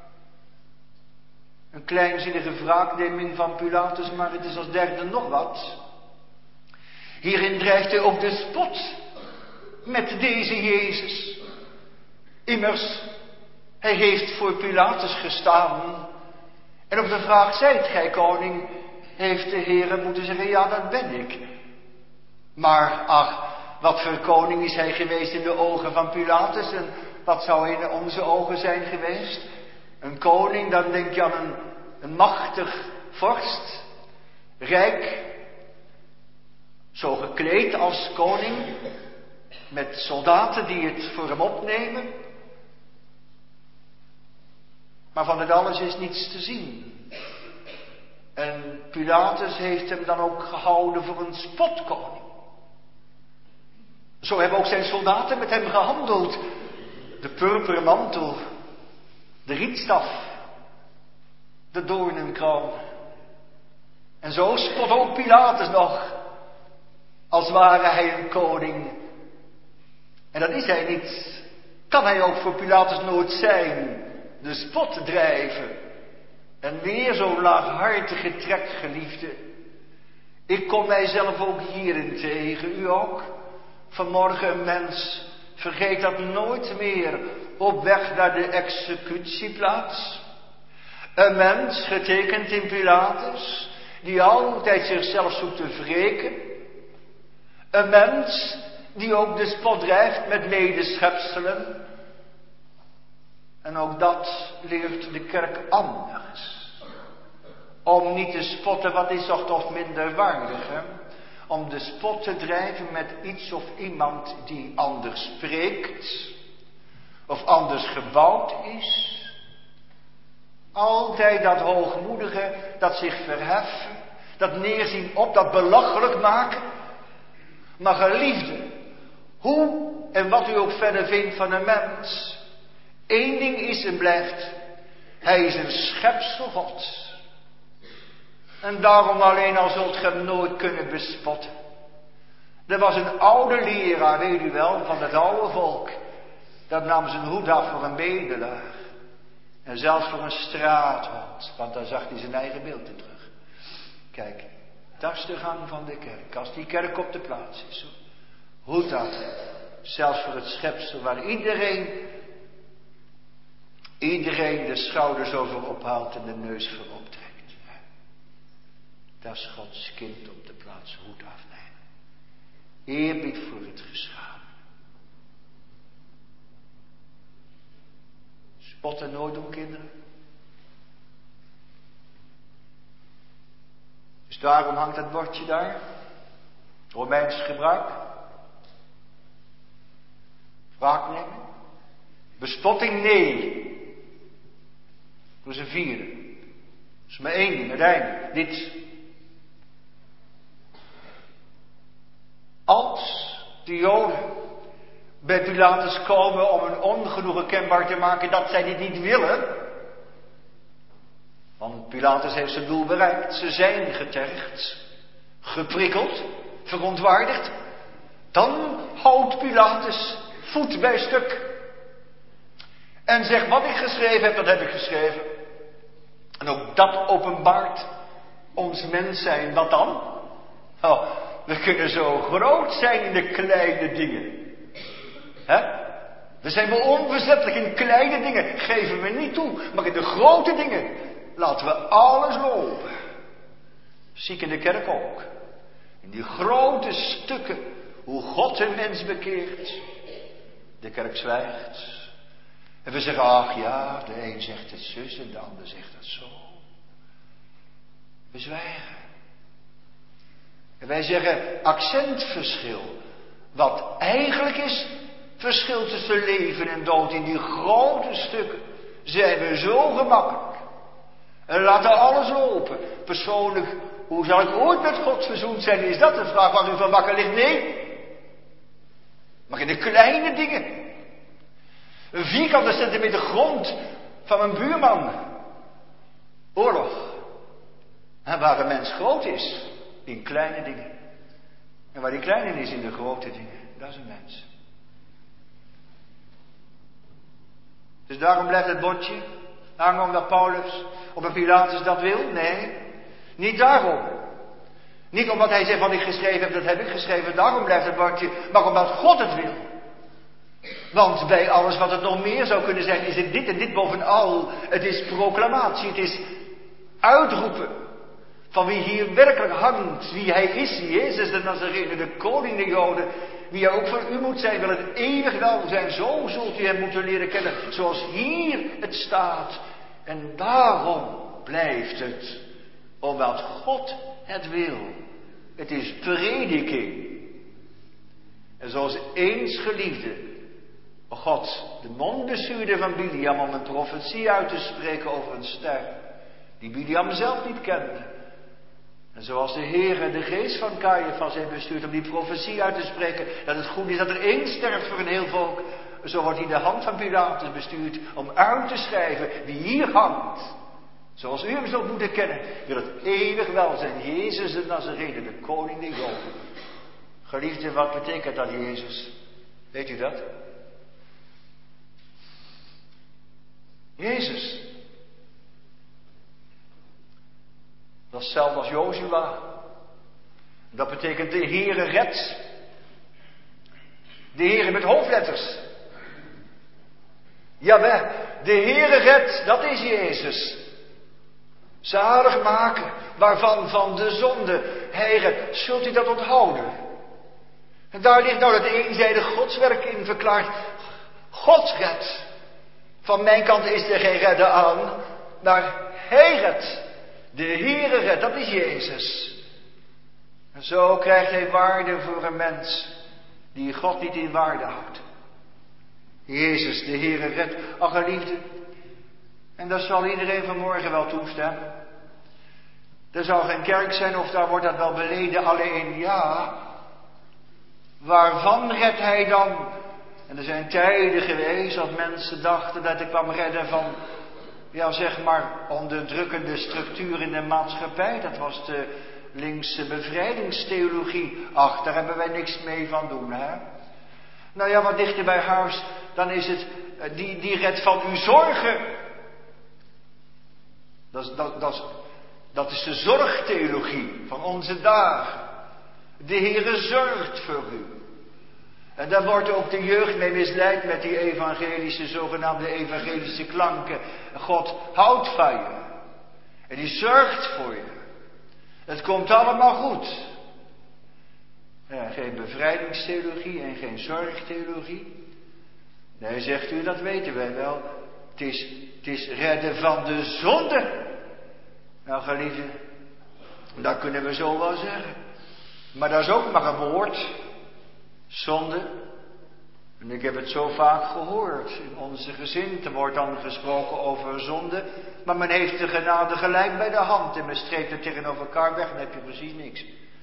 Een kleinzielige wraakneming van Pilatus, maar het is als derde nog wat. Hierin dreigt hij ook de spot met deze Jezus. Immers, hij heeft voor Pilatus gestaan. En op de vraag, zijt gij koning, heeft de Heere moeten zeggen, ja, dat ben ik. Maar, ach, wat voor koning is hij geweest in de ogen van Pilatus en wat zou in onze ogen zijn geweest? Een koning, dan denk je aan een machtig vorst, rijk, zo gekleed als koning, met soldaten die het voor hem opnemen. Maar van het alles is niets te zien. En Pilatus heeft hem dan ook gehouden voor een spotkoning. Zo hebben ook zijn soldaten met hem gehandeld. De purperen mantel, de rietstaf, de doornenkroon. En zo spot ook Pilatus nog, als ware hij een koning. En dat is hij niet. Kan hij ook voor Pilatus nooit zijn, de spot drijven. En weer zo'n laaghartige trek, geliefde. Ik kom mijzelf ook hierin tegen, u ook. Vanmorgen een mens, vergeet dat nooit meer, op weg naar de executieplaats. Een mens, getekend in Pilatus, die altijd zichzelf zoekt te wreken. Een mens, die ook de spot drijft met medeschepselen. En ook dat leert de kerk anders. Om niet te spotten, wat is toch minder waardig, hè? Om de spot te drijven met iets of iemand die anders spreekt. Of anders gebouwd is. Altijd dat hoogmoedige, dat zich verheffen. Dat neerzien op, dat belachelijk maken. Maar geliefde, hoe en wat u ook verder vindt van een mens. Eén ding is en blijft. Hij is een schepsel God. En daarom alleen al zult ge hem nooit kunnen bespotten. Er was een oude leraar, weet u wel, van het oude volk. Dat nam zijn hoed af voor een bedelaar. En zelfs voor een straathond. Want daar zag hij zijn eigen beeld in terug. Kijk, dat is de gang van de kerk. Als die kerk op de plaats is. Hoe dat? Zelfs voor het schepsel waar iedereen de schouders over ophaalt en de neus voor optrekt. Dat is Gods kind op de plaats hoed afnemen. Eerbied voor het geschapen. Spotten nooit om kinderen. Dus daarom hangt dat bordje daar. Romeins gebruik. Wraak nemen. Bespotting nee. Dat is een vierde. Dat is maar één ding, uiteindelijk. Dit. Als de Joden bij Pilatus komen om hun ongenoegen kenbaar te maken dat zij dit niet willen. Want Pilatus heeft zijn doel bereikt. Ze zijn getergd, geprikkeld, verontwaardigd. Dan houdt Pilatus voet bij stuk. En zegt, wat ik geschreven heb, dat heb ik geschreven. En ook dat openbaart ons mens zijn. Wat dan? Oh, we kunnen zo groot zijn in de kleine dingen. We zijn wel onverzettelijk in kleine dingen. Geven we niet toe. Maar in de grote dingen laten we alles lopen. Zie ik in de kerk ook. In die grote stukken. Hoe God een mens bekeert. De kerk zwijgt. En we zeggen, ach ja, de een zegt het zus en de ander zegt het zo. We zwijgen. En wij zeggen accentverschil. Wat eigenlijk is verschil tussen leven en dood. In die grote stukken zijn we zo gemakkelijk. En laten alles lopen. Persoonlijk, hoe zal ik ooit met God verzoend zijn? Is dat een vraag waar u van wakker ligt? Nee. Maar in de kleine dingen. Een vierkante centimeter grond van mijn buurman. Oorlog. En waar een mens groot is. In kleine dingen. En waar die klein in is in de grote dingen. Dat is een mens. Dus daarom blijft het bordje hangen omdat Paulus of een Pilatus dat wil? Nee. Niet daarom. Niet omdat hij zegt wat ik geschreven heb, dat heb ik geschreven. Daarom blijft het bordje. Maar omdat God het wil. Want bij alles wat het nog meer zou kunnen zijn, is het dit en dit bovenal. Het is proclamatie, het is uitroepen van wie hier werkelijk hangt, wie hij is, Jezus de Nazarene, de koning der Joden, wie hij ook voor u moet zijn, wil het eeuwig wel zijn. Zo zult u hem moeten leren kennen, zoals hier het staat. En daarom blijft het, omdat God het wil. Het is prediking. En zoals eens geliefde God de mond bestuurde van Biliam om een profetie uit te spreken over een ster, die Biliam zelf niet kende. En zoals de Heer de geest van Caiaphas heeft bestuurd om die profetie uit te spreken, dat het goed is dat er één sterft voor een heel volk, zo wordt hij de hand van Pilatus bestuurd om uit te schrijven wie hier hangt. Zoals u hem zult moeten kennen, wil het eeuwig wel zijn. Jezus de Nazarene, de koning der Joden. Geliefde, wat betekent dat, Jezus? Weet u dat? Jezus. Dat is hetzelfde als Jozua. Dat betekent de Heere redt. De Heere met hoofdletters. Jawel, de Heere redt, dat is Jezus. Zalig maken, waarvan van de zonde. Heere, zult u dat onthouden? En daar ligt nou dat eenzijdig godswerk in verklaard. God redt. Van mijn kant is er geen redder aan, maar Hij redt. De Heere redt, dat is Jezus. En zo krijgt hij waarde voor een mens die God niet in waarde houdt. Jezus, de Heere redt. Ach, geliefde. En daar zal iedereen vanmorgen wel toestemmen. Er zal geen kerk zijn of daar wordt dat wel beleden. Alleen ja, waarvan redt hij dan? En er zijn tijden geweest dat mensen dachten dat ik kwam redden van, ja zeg maar, onderdrukkende structuur in de maatschappij. Dat was de linkse bevrijdingstheologie. Ach, daar hebben wij niks mee van doen, hè. Nou ja, wat dichter bij huis, dan is het, die redt van uw zorgen. Dat is de zorgtheologie van onze dagen. De Heere zorgt voor u. En daar wordt ook de jeugd mee misleid met die evangelische, zogenaamde evangelische klanken. God houdt van je. En die zorgt voor je. Het komt allemaal goed. Ja, geen bevrijdingstheologie en geen zorgtheologie. Nee, zegt u, dat weten wij wel. Het is redden van de zonde. Nou, geliefde, dat kunnen we zo wel zeggen. Maar dat is ook maar een woord. Zonde. En ik heb het zo vaak gehoord. In onze gezinten wordt dan gesproken over zonde. Maar men heeft de genade gelijk bij de hand. En men streept het tegenover elkaar weg. Dan heb je precies niks.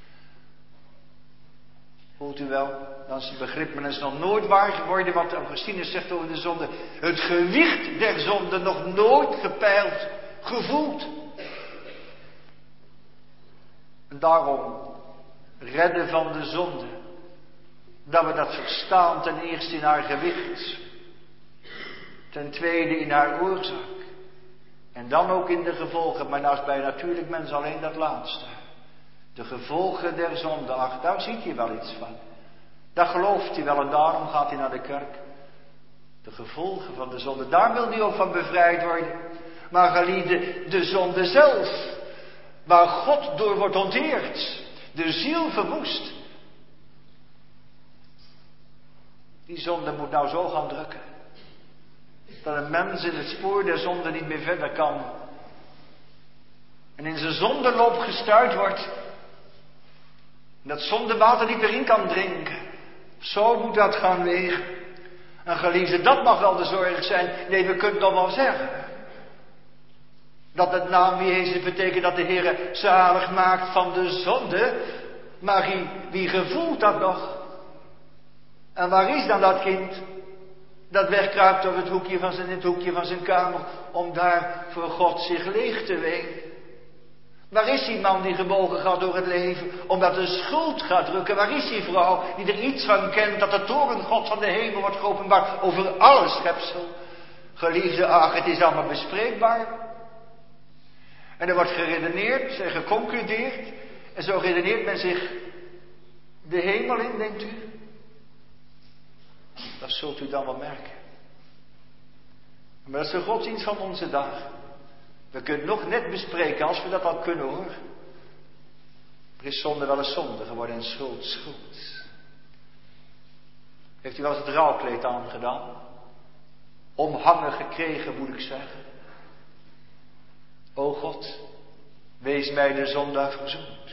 Voelt u wel? Dan is het begrip, men is nog nooit waar geworden wat Augustinus zegt over de zonde. Het gewicht der zonde nog nooit gepeild, gevoeld. En daarom redden van de zonde. Dat we dat verstaan, ten eerste in haar gewicht. Ten tweede in haar oorzaak. En dan ook in de gevolgen. Maar nou is bij natuurlijk mens alleen dat laatste. De gevolgen der zonde. Ach, daar ziet hij wel iets van. Daar gelooft hij wel en daarom gaat hij naar de kerk. De gevolgen van de zonde. Daar wil hij ook van bevrijd worden. Maar geliefde, de zonde zelf. Waar God door wordt onteerd. De ziel verwoest. Die zonde moet nou zo gaan drukken. Dat een mens in het spoor der zonde niet meer verder kan. En in zijn zondeloop gestuit wordt. En dat zondewater niet meer in kan drinken. Zo moet dat gaan wegen. En geliefde, dat mag wel de zorg zijn. Nee, we kunnen toch wel zeggen. Dat het naam Jezus betekent dat de Heer zalig maakt van de zonde. Maar wie gevoelt dat nog? En waar is dan dat kind? Dat wegkruipt door het hoekje van zijn kamer. Om daar voor God zich leeg te wegen. Waar is die man die gebogen gaat door het leven, omdat de schuld gaat drukken? Waar is die vrouw die er iets van kent dat de toren God van de hemel wordt geopenbaard over alle schepsel? Geliefde, ach, het is allemaal bespreekbaar. En er wordt geredeneerd en geconcludeerd. En zo redeneert men zich de hemel in, denkt u? Dat zult u dan wel merken. Maar dat is de godsdienst van onze dagen. We kunnen nog net bespreken als we dat al kunnen hoor. Er is zonde wel eens zonde geworden en schuld, schuld. Heeft u wel eens het rouwkleed aangedaan? Omhangen gekregen moet ik zeggen. O God, wees mij de zondaar verzoend.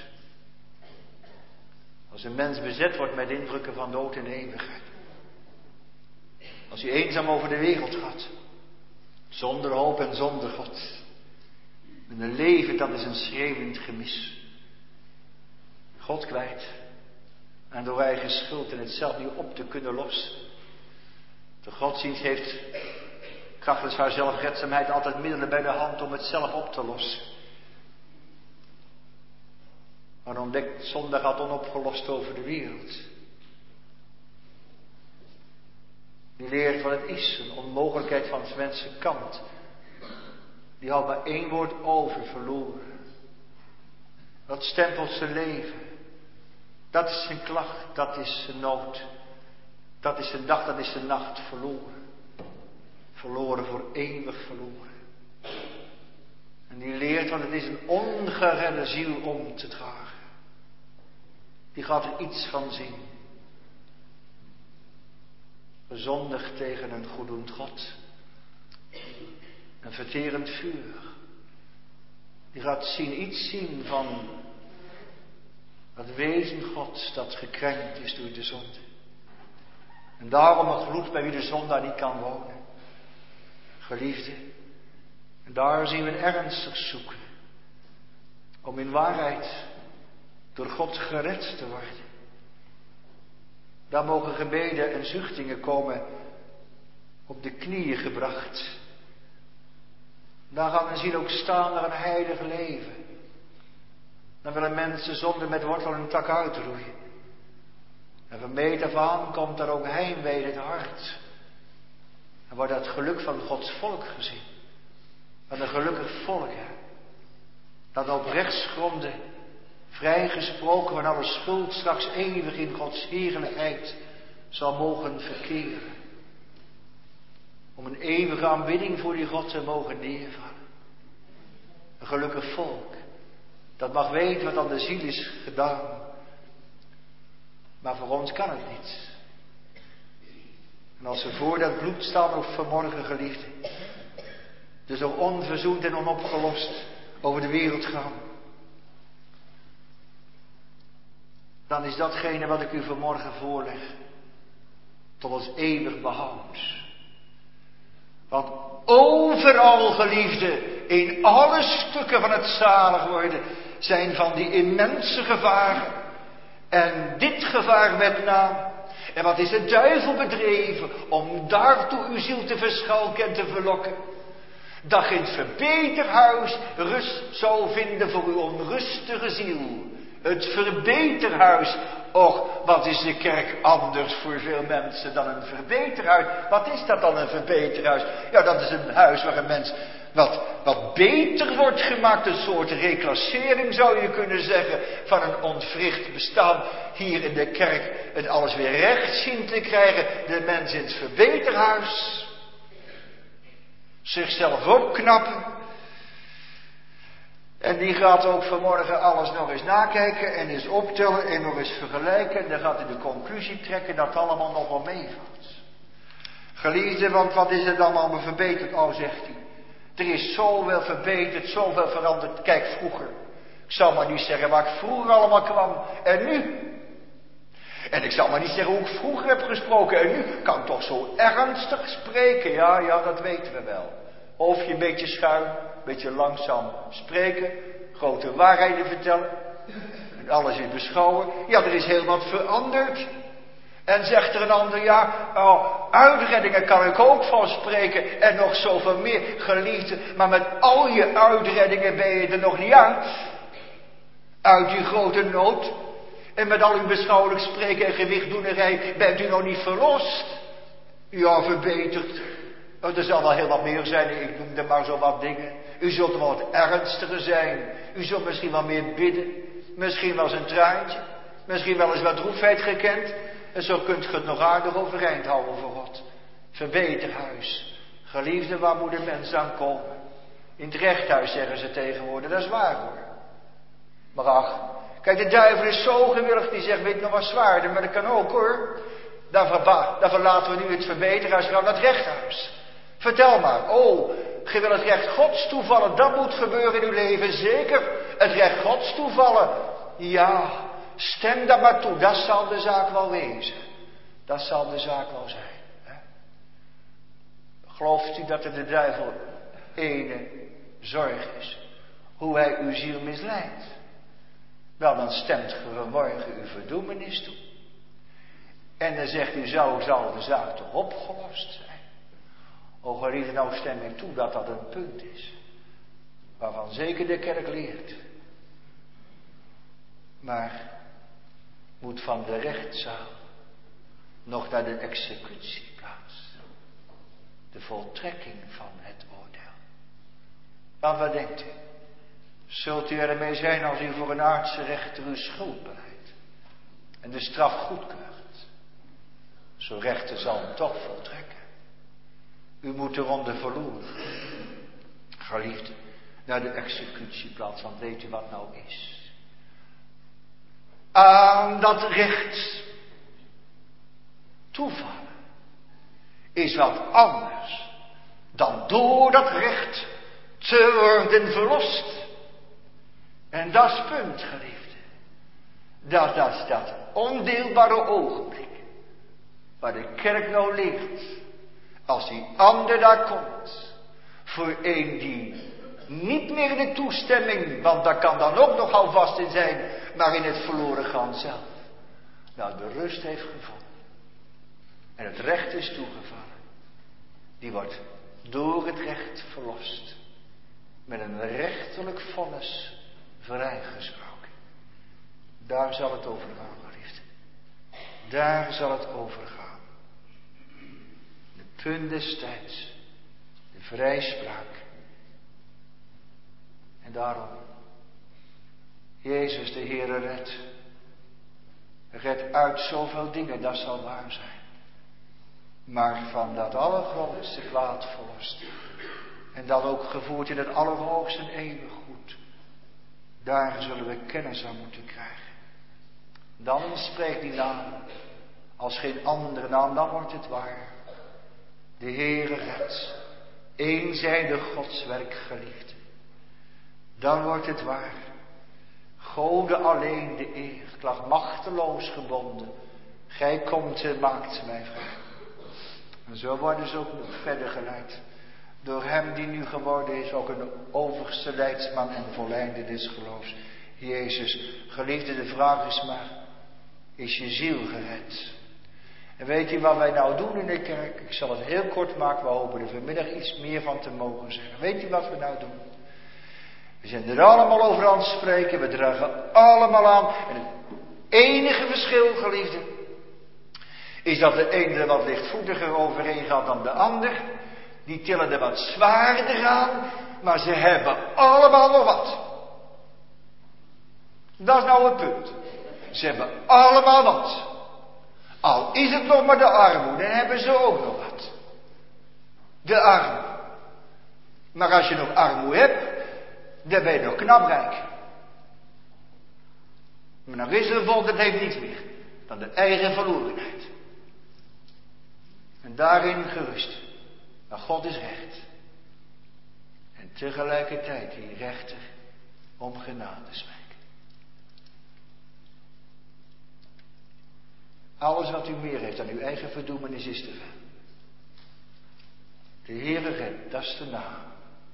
Als een mens bezet wordt met indrukken van dood en eeuwigheid. Als hij eenzaam over de wereld gaat. Zonder hoop en zonder God. En een leven dat is een schreeuwend gemis. God kwijt. En door eigen schuld en het zelf niet op te kunnen lossen. De godsdienst heeft krachtens haar zelfredzaamheid altijd middelen bij de hand om het zelf op te lossen. Maar ontdekt zonde gaat onopgelost over de wereld. Die leert wat het is, een onmogelijkheid van het mensen kant. Die had maar één woord over, verloren. Dat stempelt zijn leven. Dat is zijn klacht, dat is zijn nood. Dat is zijn dag, dat is zijn nacht, verloren. Verloren voor eeuwig verloren. En die leert wat het is een ongeredde ziel om te dragen. Die gaat er iets van zien. Gezondigd tegen een goeddoend God. Een verterend vuur. Die gaat iets zien van het wezen Gods dat gekrenkt is door de zonde. En daarom een gloed bij wie de zondaar niet kan wonen. Geliefde, en daar zien we ernstig zoeken. Om in waarheid door God gered te worden. Dan mogen gebeden en zuchtingen komen op de knieën gebracht. Dan gaat een ziel ook staan naar een heilig leven. Dan willen mensen zonde met wortel en tak uitroeien. En van meet af aan komt er ook heimwee in het hart. En wordt dat geluk van Gods volk gezien. Wat een gelukkig volk, hè. Dat op rechtsgronden, vrijgesproken van alle schuld, straks eeuwig in Gods heerlijkheid zal mogen verkeren. Om een eeuwige aanbidding voor die God te mogen neervallen. Een gelukkig volk. Dat mag weten wat aan de ziel is gedaan. Maar voor ons kan het niet. En als we voor dat bloed staan, ook vanmorgen geliefden. Dus ook onverzoend en onopgelost over de wereld gaan. Dan is datgene wat ik u vanmorgen voorleg. Tot ons eeuwig behoud. Want overal, geliefden, in alle stukken van het zalig worden, zijn van die immense gevaren. En dit gevaar met name. En wat is de duivel bedreven om daartoe uw ziel te verschalken en te verlokken? Dat je in het verbeterhuis rust zou vinden voor uw onrustige ziel. Het verbeterhuis. Och, wat is de kerk anders voor veel mensen dan een verbeterhuis? Wat is dat dan, een verbeterhuis? Ja, dat is een huis waar een mens wat beter wordt gemaakt. Een soort reclassering zou je kunnen zeggen van een ontwricht bestaan. Hier in de kerk het alles weer recht zien te krijgen. De mens in het verbeterhuis. Zichzelf opknappen. En die gaat ook vanmorgen alles nog eens nakijken en eens optellen en nog eens vergelijken. En dan gaat hij de conclusie trekken dat het allemaal nog wel meevalt. Geliefde, want wat is er dan allemaal verbeterd? Oh, zegt hij. Er is zoveel verbeterd, zoveel veranderd. Kijk, vroeger. Ik zal maar niet zeggen waar ik vroeger allemaal kwam. En nu? En ik zal maar niet zeggen hoe ik vroeger heb gesproken. En nu kan ik toch zo ernstig spreken. Ja, dat weten we wel. Of je een beetje schuin, een beetje langzaam spreken. Grote waarheden vertellen. En alles is beschouwen. Ja, er is heel wat veranderd. En zegt er een ander, ja, uitreddingen kan ik ook van spreken. En nog zoveel meer, geliefde. Maar met al je uitreddingen ben je er nog niet uit. Uit die grote nood. En met al uw beschouwelijk spreken en gewichtdoenerij bent u nog niet verlost. Ja, verbeterd. Er zal wel heel wat meer zijn, ik noem er maar zo wat dingen. U zult wel wat ernstiger zijn. U zult misschien wel meer bidden. Misschien wel eens een traantje. Misschien wel eens wat droefheid gekend. En zo kunt je het nog aardig overeind houden voor God. Verbeterhuis. Geliefde, waar moet de mens aan komen? In het rechthuis zeggen ze tegenwoordig, dat is waar hoor. Maar ach, kijk, de duivel is zo gewillig, die zegt, weet nog wat zwaarder, maar dat kan ook hoor. Dan verlaten we nu het verbeterhuis, gaan naar het rechthuis. Vertel maar, je wil het recht Gods toevallen, dat moet gebeuren in uw leven, zeker. Het recht Gods toevallen, ja, stem dat maar toe, dat zal de zaak wel wezen. Dat zal de zaak wel zijn. Hè? Gelooft u dat er de duivel ene zorg is? Hoe hij uw ziel misleidt? Wel, dan stemt ge vanmorgen uw verdoemenis toe. En dan zegt u, zal de zaak toch opgelost zijn? O geliefde, nou stem ik toe dat dat een punt is. Waarvan zeker de kerk leert. Maar moet van de rechtszaal nog naar de executieplaats. De voltrekking van het oordeel. Dan wat denkt u? Zult u ermee zijn als u voor een aardse rechter uw schuld beleidt en de straf goedkeurt? Zo'n rechter zal hem toch voltrekken. U moet de ronde verloren. Geliefd, naar de executieplaats, want weet u wat nou is? Aan dat recht toevallen is wat anders dan door dat recht te worden verlost. En dat is punt, geliefde. Dat is dat ondeelbare ogenblik waar de kerk nou leert. Als die ander daar komt, voor een die niet meer de toestemming, want daar kan dan ook nog houvast in zijn, maar in het verloren gaan zelf. Nou, de rust heeft gevonden. en het recht is toegevallen. Die wordt door het recht verlost. Met een rechterlijk vonnis vrijgesproken. Daar zal het over gaan, geliefde. Daar zal het over gaan. De punt des tijds. De vrijspraak. En daarom. Jezus de Heere redt. Redt uit zoveel dingen, dat zal waar zijn. Maar van dat allergrootste kwaad verlost. En dan ook gevoerd in het allerhoogste en eeuwig goed. Daar zullen we kennis aan moeten krijgen. Dan spreekt die naam als geen andere naam, dan wordt het waar. De Heere redt. Eenzijdig Godswerk geliefde. Dan wordt het waar. Gode alleen de eer. Ik lag machteloos gebonden. Gij komt en maakt mij vrij. En zo worden ze ook nog verder geleid. Door hem die nu geworden is ook een overste leidsman en volleinde des geloofs. Jezus, geliefde, de vraag is maar, is je ziel gered? En weet u wat wij nou doen in de kerk? Ik zal het heel kort maken, we hopen er vanmiddag iets meer van te mogen zeggen. Weet u wat we nou doen? We zijn er allemaal over aan het spreken, we dragen allemaal aan. En het enige verschil, geliefde, is dat de ene er wat lichtvoetiger overheen gaat dan de ander. Die tillen er wat zwaarder aan, maar ze hebben allemaal nog wat. Dat is nou het punt. Ze hebben allemaal wat. Al is het nog maar de armoede, dan hebben ze ook nog wat. De armoede. Maar als je nog armoede hebt, dan ben je nog knaprijk. Maar dan is er een volk dat heeft niets meer dan de eigen verlorenheid. En daarin gerust. Maar God is recht. En tegelijkertijd die rechter om genade smijken. Alles wat u meer heeft dan uw eigen verdoemenis is te veel. De Heere redt, dat is de naam.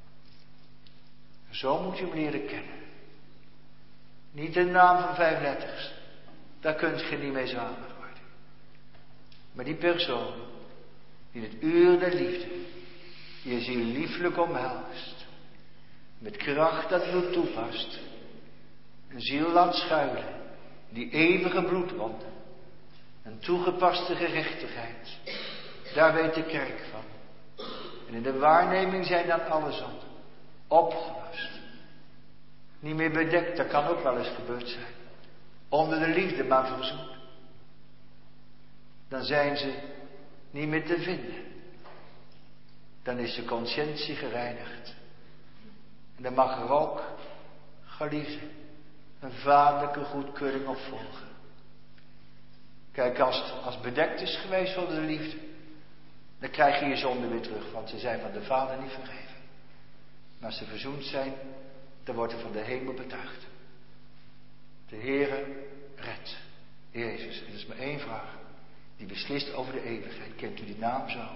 Zo moet u hem leren kennen. Niet een naam van 5 letters. Daar kunt je niet mee zalig worden. Maar die persoon die het uur der liefde je ziel lieflijk omhelst. Met kracht dat bloed toepast. Een ziel laat schuilen. Die eeuwige bloedwonden. Een toegepaste gerechtigheid. Daar weet de kerk van. En in de waarneming zijn dan alle zonden opgelost. Niet meer bedekt, dat kan ook wel eens gebeurd zijn. Onder de liefde maar verzoend. Dan zijn ze niet meer te vinden. Dan is de conscientie gereinigd. En dan mag er ook, geliefde, een vaderlijke goedkeuring op volgen. Kijk, als bedekt is geweest onder de liefde, dan krijg je je zonde weer terug, want ze zijn van de Vader niet vergeven. Maar als ze verzoend zijn, dan wordt er van de hemel betuigd. De Heere redt. Jezus. En er is maar één vraag. Die beslist over de eeuwigheid. Kent u die naam zo?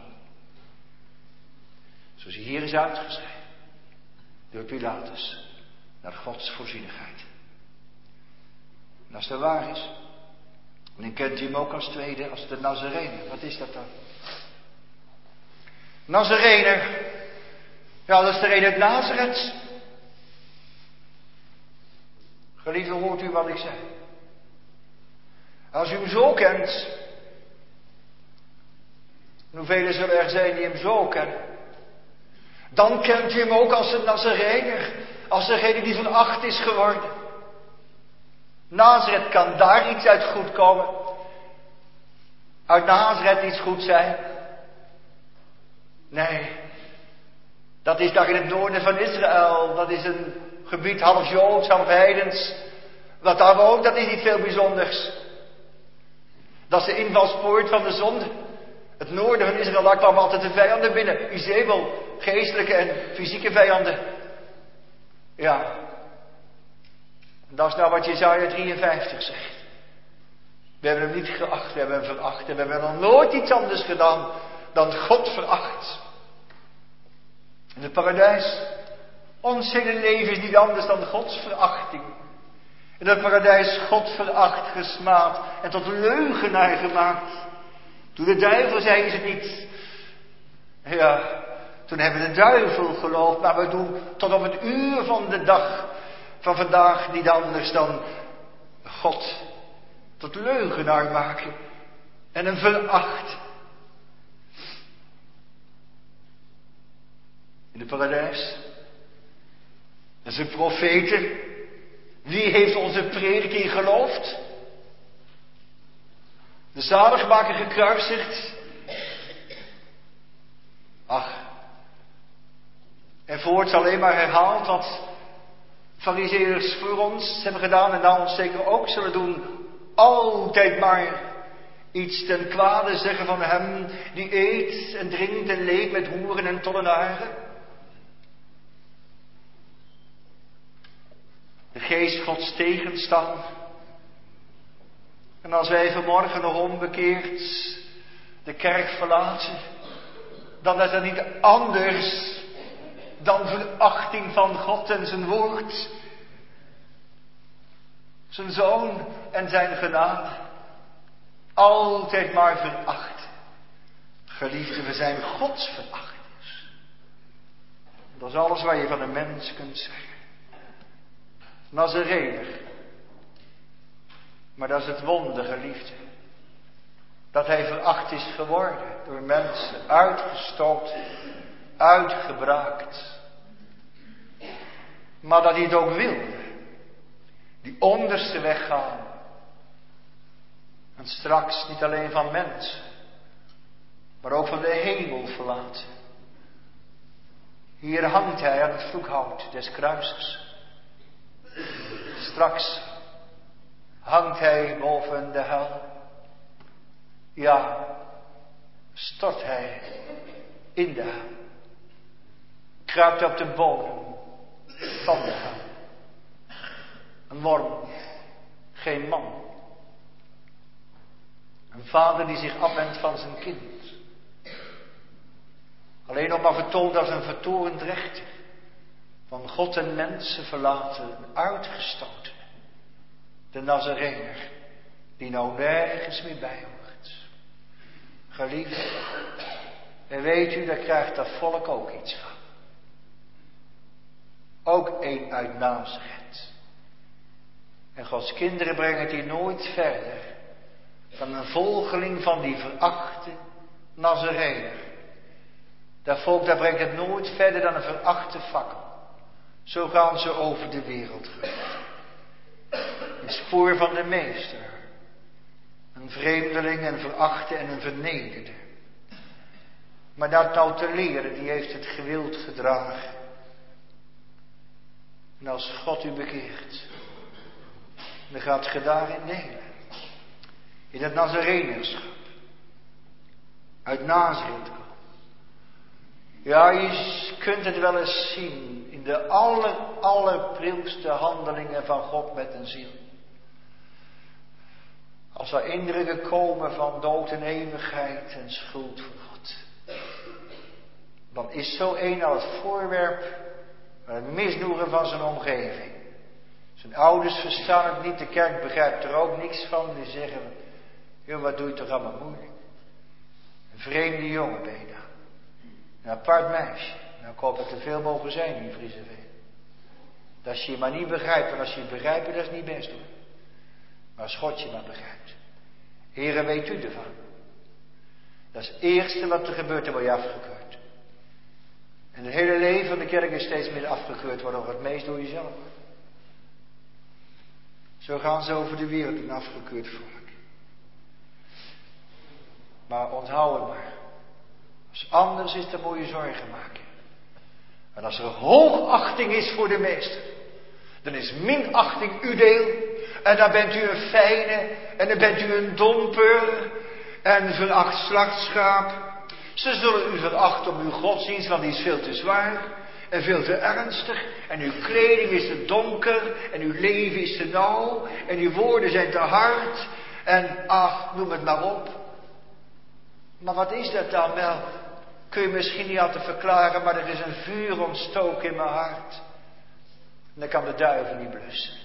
Zoals hij hier is uitgeschreven. Door Pilatus. Naar Gods voorzienigheid. En als dat waar is. Dan kent u hem ook als tweede. Als de Nazarener. Wat is dat dan? Nazarener. Ja, dat is de een uit Nazareth. Geliefde, hoort u wat ik zeg? Als u hem zo kent. En hoeveel zullen er zijn die hem zo kennen? Dan kent u hem ook als een Nazarener. Als degene die van 8 is geworden. Nazareth, kan daar iets uit goed komen? Uit Nazareth iets goed zijn? Nee. Dat is daar in het noorden van Israël. Dat is een gebied half Joods, half heidens. Wat daar woont, dat is niet veel bijzonders. Dat is de invalspoort van de zonde. Het noorden van Israël, daar kwamen altijd de vijanden binnen. Izebel, geestelijke en fysieke vijanden. Ja. En dat is nou wat Jesaja 53 zegt. We hebben hem niet geacht, we hebben hem veracht. En we hebben nog nooit iets anders gedaan dan God veracht. In het paradijs. Ons hele leven is niet anders dan Gods verachting. In het paradijs God veracht, gesmaad en tot leugenaar gemaakt. Toen de duivel zei, is het niet. Ja, toen hebben we de duivel geloofd, maar we doen tot op het uur van de dag van vandaag niet anders dan God tot leugenaar maken en hem verachten. In de paradijs, en zijn profeten, wie heeft onze prediking geloofd? De zaligmaker gekruisigd. Ach, en voorts alleen maar herhaald wat farizeeërs voor ons hebben gedaan en nou ons zeker ook zullen doen. Altijd maar iets ten kwade zeggen van hem die eet en drinkt en leeft met hoeren en tollenaren. De geest Gods tegenstaan. En als wij vanmorgen nog onbekeerd de kerk verlaten, dan is dat niet anders dan verachting van God en zijn woord, zijn zoon en zijn genade. Altijd maar veracht. Geliefden, we zijn godsverachters. Dat is alles wat je van een mens kunt zeggen. Nazarener. Maar dat is het wonder, geliefde. Dat hij veracht is geworden door mensen, uitgestoten, uitgebraakt. Maar dat hij het ook wilde. Die onderste weg gaan. En straks niet alleen van mensen, maar ook van de hemel verlaten. Hier hangt hij aan het vloekhout des kruises. Straks hangt hij boven de hel. Ja, stort hij in de hel. Kruipt op de bodem van de hel. Een worm, geen man. Een vader die zich afwendt van zijn kind. Alleen nog maar vertoond als een vertorend rechter. Van God en mensen verlaten, uitgestoten. De Nazarener, die nou nergens meer bij hoort. Geliefd, en weet u, daar krijgt dat volk ook iets van. Ook een uit Nazareth. En Gods kinderen brengen het hier nooit verder dan een volgeling van die verachte Nazarener. Dat volk, daar brengt het nooit verder dan een verachte fakkel. Zo gaan ze over de wereld rond. In spoor van de meester. Een vreemdeling, een verachte en een vernederde. Maar dat nou te leren, die heeft het gewild gedragen. En als God u bekeert, dan gaat ge daarin delen. In het Nazarenerschap. Uit Nazareth komen. Ja, je kunt het wel eens zien in de allerprilste handelingen van God met een ziel. Als er indrukken komen van dood en eeuwigheid en schuld voor God. Dan is zo een al het voorwerp van het misnoegen van zijn omgeving. Zijn ouders verstaan het niet, de kerk begrijpt er ook niks van. Die zeggen, joh, wat doe je toch allemaal moeilijk. Een vreemde jongen ben je dan. Een apart meisje. Nou, ik hoop dat er veel mogen zijn in Frieseveen. Dat je je maar niet begrijpt. En als je het begrijpt, dat is niet best hoor. Maar als God je maar begrijpt. Heere, weet u ervan. Dat is het eerste wat er gebeurt, dan word je afgekeurd. En het hele leven van de kerk is steeds meer afgekeurd worden, of het meest door jezelf. Zo gaan ze over de wereld een afgekeurd volk. Maar onthoud het maar. Als anders is, dan moet je zorgen maken. En als er hoogachting is voor de meester, dan is minachting uw deel. En dan bent u een fijne, en dan bent u een domper, en veracht slachtschaap. Ze zullen u verachten om uw godsdienst, want die is veel te zwaar en veel te ernstig. En uw kleding is te donker, en uw leven is te nauw, en uw woorden zijn te hard. En ach, noem het maar op. Maar wat is dat dan wel? Kun je misschien niet altijd verklaren, maar er is een vuur ontstoken in mijn hart. En dan kan de duivel niet blussen.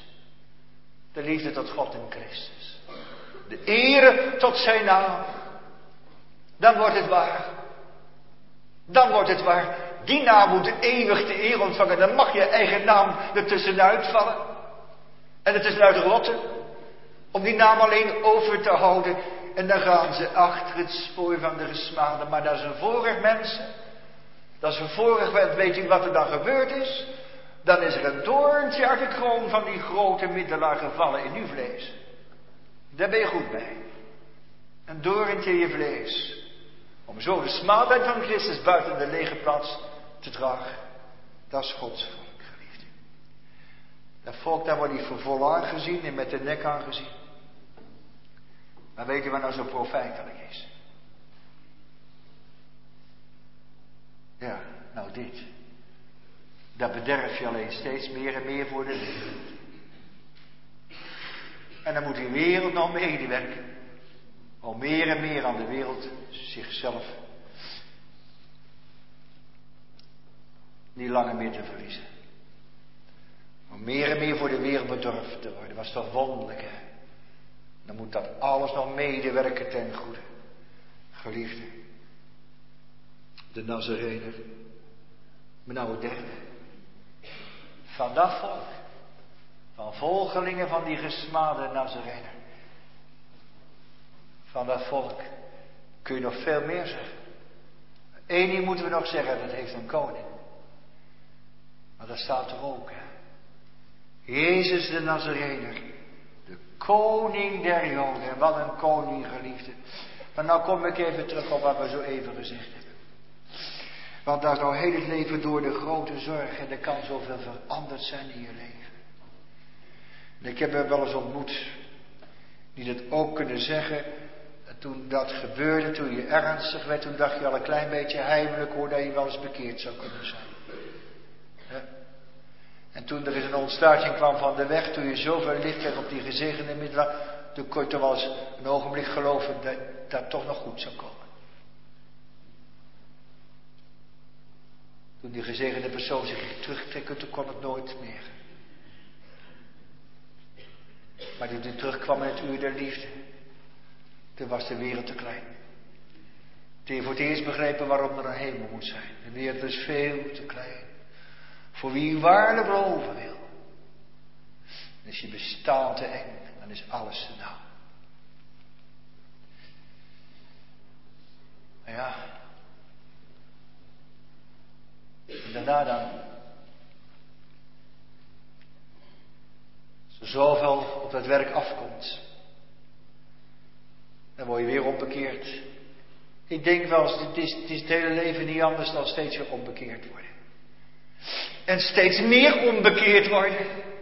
De liefde tot God in Christus. De ere tot zijn naam. Dan wordt het waar. Dan wordt het waar. Die naam moet eeuwig de eer ontvangen. Dan mag je eigen naam ertussenuit vallen. En ertussenuit rotten. Om die naam alleen over te houden. En dan gaan ze achter het spoor van de gesmaden. Maar dat is een voorrecht, mensen. Dat is een voorrecht. Weet u wat er dan gebeurd is? Dan is er een doorntje uit de kroon van die grote middelaar gevallen in uw vlees. Daar ben je goed bij. Een doorntje in je vlees. Om zo de smaadheid van Christus buiten de lege plaats te dragen. Dat is Gods volk, geliefde. Dat volk, daar wordt niet voor vol aangezien en met de nek aangezien. Maar weet u wat nou zo profijtelijk is? Ja, nou dit. Dat bederf je alleen steeds meer en meer voor de wereld. En dan moet die wereld nog medewerken. Om meer en meer aan de wereld zichzelf niet langer meer te verliezen. Om meer en meer voor de wereld bedorven te worden. Dat was toch wonderlijk, hè? Dan moet dat alles nog medewerken ten goede. Geliefde. De Nazarener. Maar nou het derde. Van dat volk. Van volgelingen van die gesmade Nazarener. Van dat volk kun je nog veel meer zeggen. Eén ding moeten we nog zeggen, dat heeft een koning. Maar dat staat er ook, hè. Jezus de Nazarener. De koning der Joden. En wat een koning, geliefde. Maar nou kom ik even terug op wat we zo even gezegd hebben. Want daar is nou heel het leven door de grote zorg. En er kan zoveel veranderd zijn in je leven. En ik heb er wel eens ontmoet. Die dat ook kunnen zeggen. Toen dat gebeurde, toen je ernstig werd. Toen dacht je al een klein beetje heimelijk hoor. Dat je wel eens bekeerd zou kunnen zijn. Ja. En toen er eens een ontstarting kwam van de weg. Toen je zoveel licht kreeg op die gezegende middelen. Toen kon je toch wel eens een ogenblik geloven dat dat toch nog goed zou komen. Toen die gezegende persoon zich ging terugtrekken, toen kon het nooit meer. Maar toen hij terugkwam in het uur der liefde, toen was de wereld te klein. Toen je voor het eerst begrepen waarom er een hemel moet zijn. De wereld is veel te klein. Voor wie waarlijk geloven wil. Dan is je bestaan te eng, dan is alles te nauw. Maar ja. En daarna dan. Als er zoveel op dat werk afkomt. Dan word je weer onbekeerd. Ik denk wel eens, het is het hele leven niet anders dan steeds weer onbekeerd worden. En steeds meer onbekeerd worden.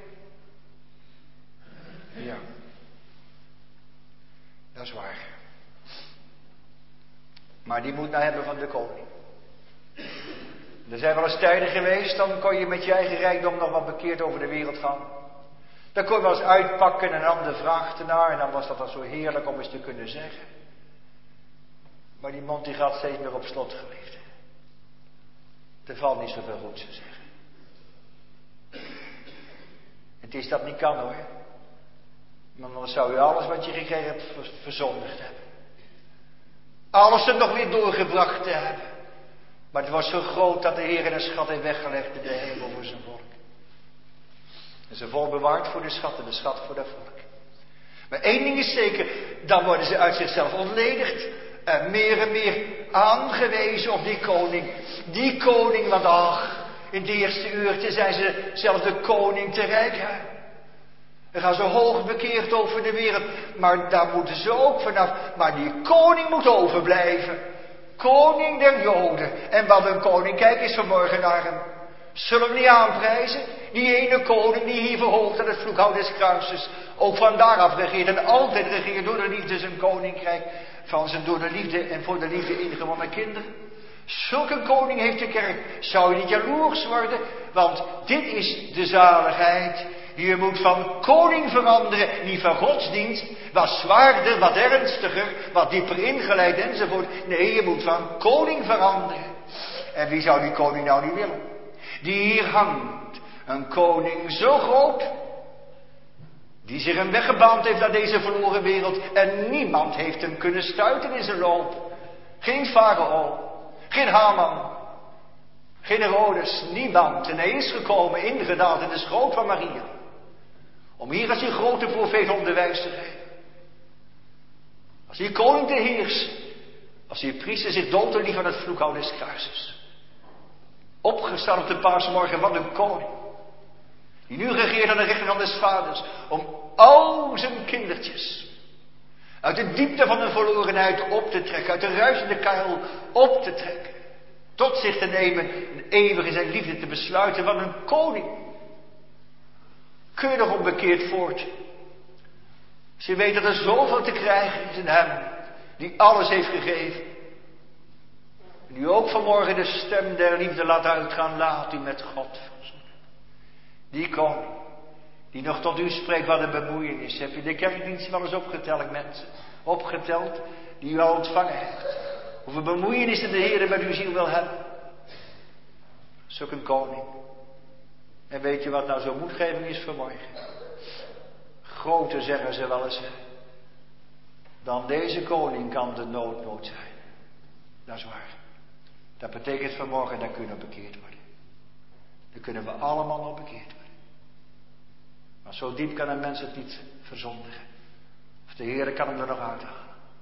Ja. Dat is waar. Maar die moet nou hebben van de koning. Er zijn wel eens tijden geweest, dan kon je met je eigen rijkdom nog wat bekeerd over de wereld gaan. Dan kon je wel eens uitpakken en een ander vraagt ernaar en dan was dat dan zo heerlijk om eens te kunnen zeggen. Maar die mond die gaat steeds meer op slot, geliefde. Er valt niet zoveel goeds te zeggen. Het is dat niet kan hoor. Maar dan zou je alles wat je gekregen hebt verzondigd hebben. Alles er nog weer doorgebracht te hebben. Maar het was zo groot dat de Heer een schat heeft weggelegd in de hemel voor zijn volk. En zijn volk bewaard voor de schat voor dat volk. Maar één ding is zeker, dan worden ze uit zichzelf ontledigd. En meer aangewezen op die koning. Die koning, want ach, in het eerste uurtje zijn ze zelf de koning te rijk. En gaan ze hoog bekeerd over de wereld. Maar daar moeten ze ook vanaf. Maar die koning moet overblijven. Koning der Joden. En wat een koninkrijk is vanmorgen naar hem. Zullen we niet aanprijzen? Die ene koning die hier verhoogd aan het vloekhout des kruises. Ook van daaraf regeert en altijd regeert door de liefde zijn koninkrijk. Van zijn door de liefde en voor de liefde ingewonnen kinderen. Zulke koning heeft de kerk. Zou je niet jaloers worden? Want dit is de zaligheid. Je moet van koning veranderen, niet van godsdienst. Wat zwaarder, wat ernstiger, wat dieper ingeleid enzovoort. Nee, je moet van koning veranderen. En wie zou die koning nou niet willen? Die hier hangt. Een koning zo groot. Die zich een weg gebaand heeft naar deze verloren wereld. En niemand heeft hem kunnen stuiten in zijn loop. Geen Farao, geen Haman, geen Herodes, niemand. En hij is gekomen, ingedaald in de schoot van Maria. Om hier als die grote profeet onderwijs te geven. Als die koning te heersen. Als die priester zich dood te lief aan het vloekhout des kruises. Opgestaan op de paasmorgen van een koning. Die nu regeert aan de rechterhand des vaders. Om al zijn kindertjes. Uit de diepte van hun verlorenheid op te trekken. Uit de ruisende kuil op te trekken. Tot zich te nemen en eeuwig in zijn liefde te besluiten van een koning. Kun je nog onbekeerd voort? Als je weet dat er zoveel te krijgen is in hem. Die alles heeft gegeven. En die ook vanmorgen de stem der liefde laat uitgaan. Laat u met God verzoenen. Die koning. Die nog tot u spreekt wat een bemoeienis. Heb je de kerkdienst wel eens opgeteld, mensen? Opgeteld. Die u al ontvangen hebt. Hoeveel bemoeienissen de Heer met uw ziel wil hebben. Zulk een koning. En weet je wat nou zo'n moedgeving is vanmorgen? Groter zeggen ze wel eens. Dan deze koning kan de nood zijn. Dat is waar. Dat betekent vanmorgen, dan kunnen we bekeerd worden. Dan kunnen we allemaal nog bekeerd worden. Maar zo diep kan een mens het niet verzondigen. Of de Heer kan hem er nog uithalen.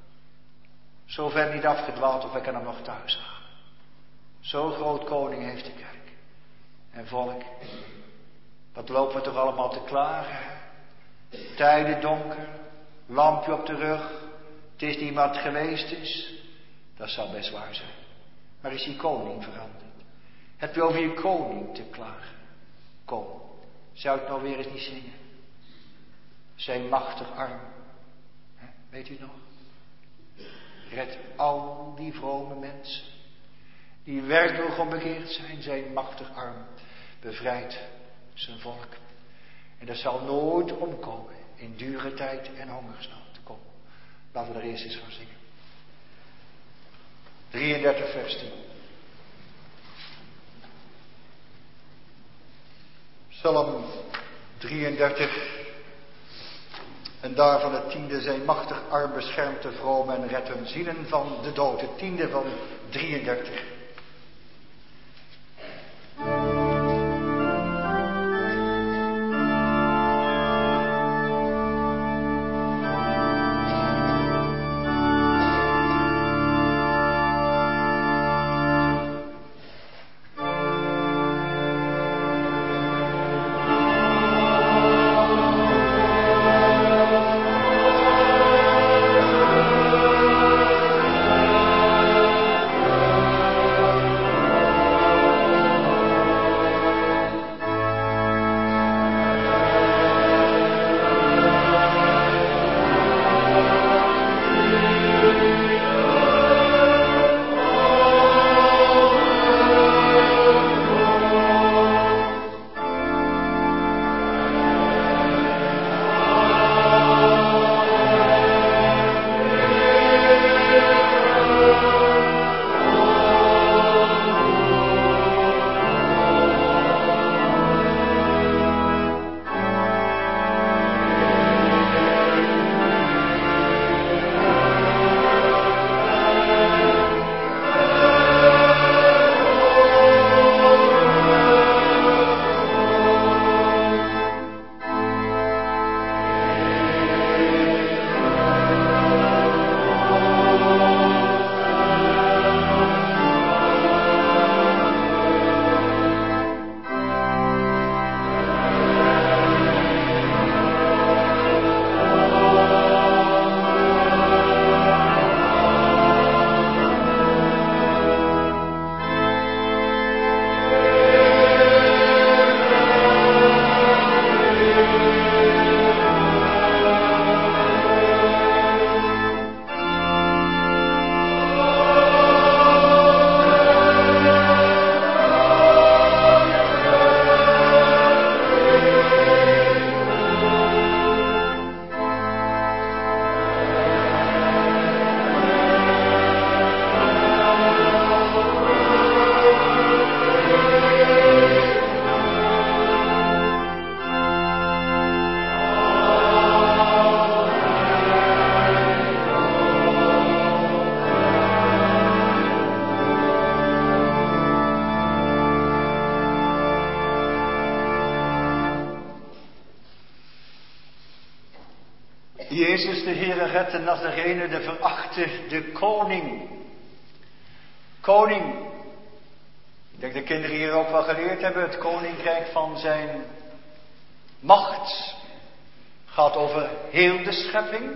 Zo ver niet afgedwaald of hij kan hem nog thuis halen. Zo'n groot koning heeft de kerk. En volk, wat lopen we toch allemaal te klagen. Tijden donker, lampje op de rug. Het is niet wat geweest is. Dat zou best waar zijn. Maar is die koning veranderd? Heb je over je koning te klagen? Kom, zou ik nou weer eens niet zingen? Zijn machtig arm. Weet u nog? Red al die vrome mensen. Die werkelijk onbekeerd zijn. Zijn machtig arm. Bevrijdt zijn volk. En dat zal nooit omkomen. In dure tijd en hongersnood. Kom, laten we er eerst eens van zingen. 33 vers 10. Psalm 33. En daarvan het 10e, zijn machtig arm beschermt de vrome en redt hun zielen van de dood. Het 10e van 33. Jezus de Heere redt de Nazarene, de verachte, de koning. Koning. Ik denk dat de kinderen hier ook wel geleerd hebben. Het koninkrijk van zijn macht gaat over heel de schepping.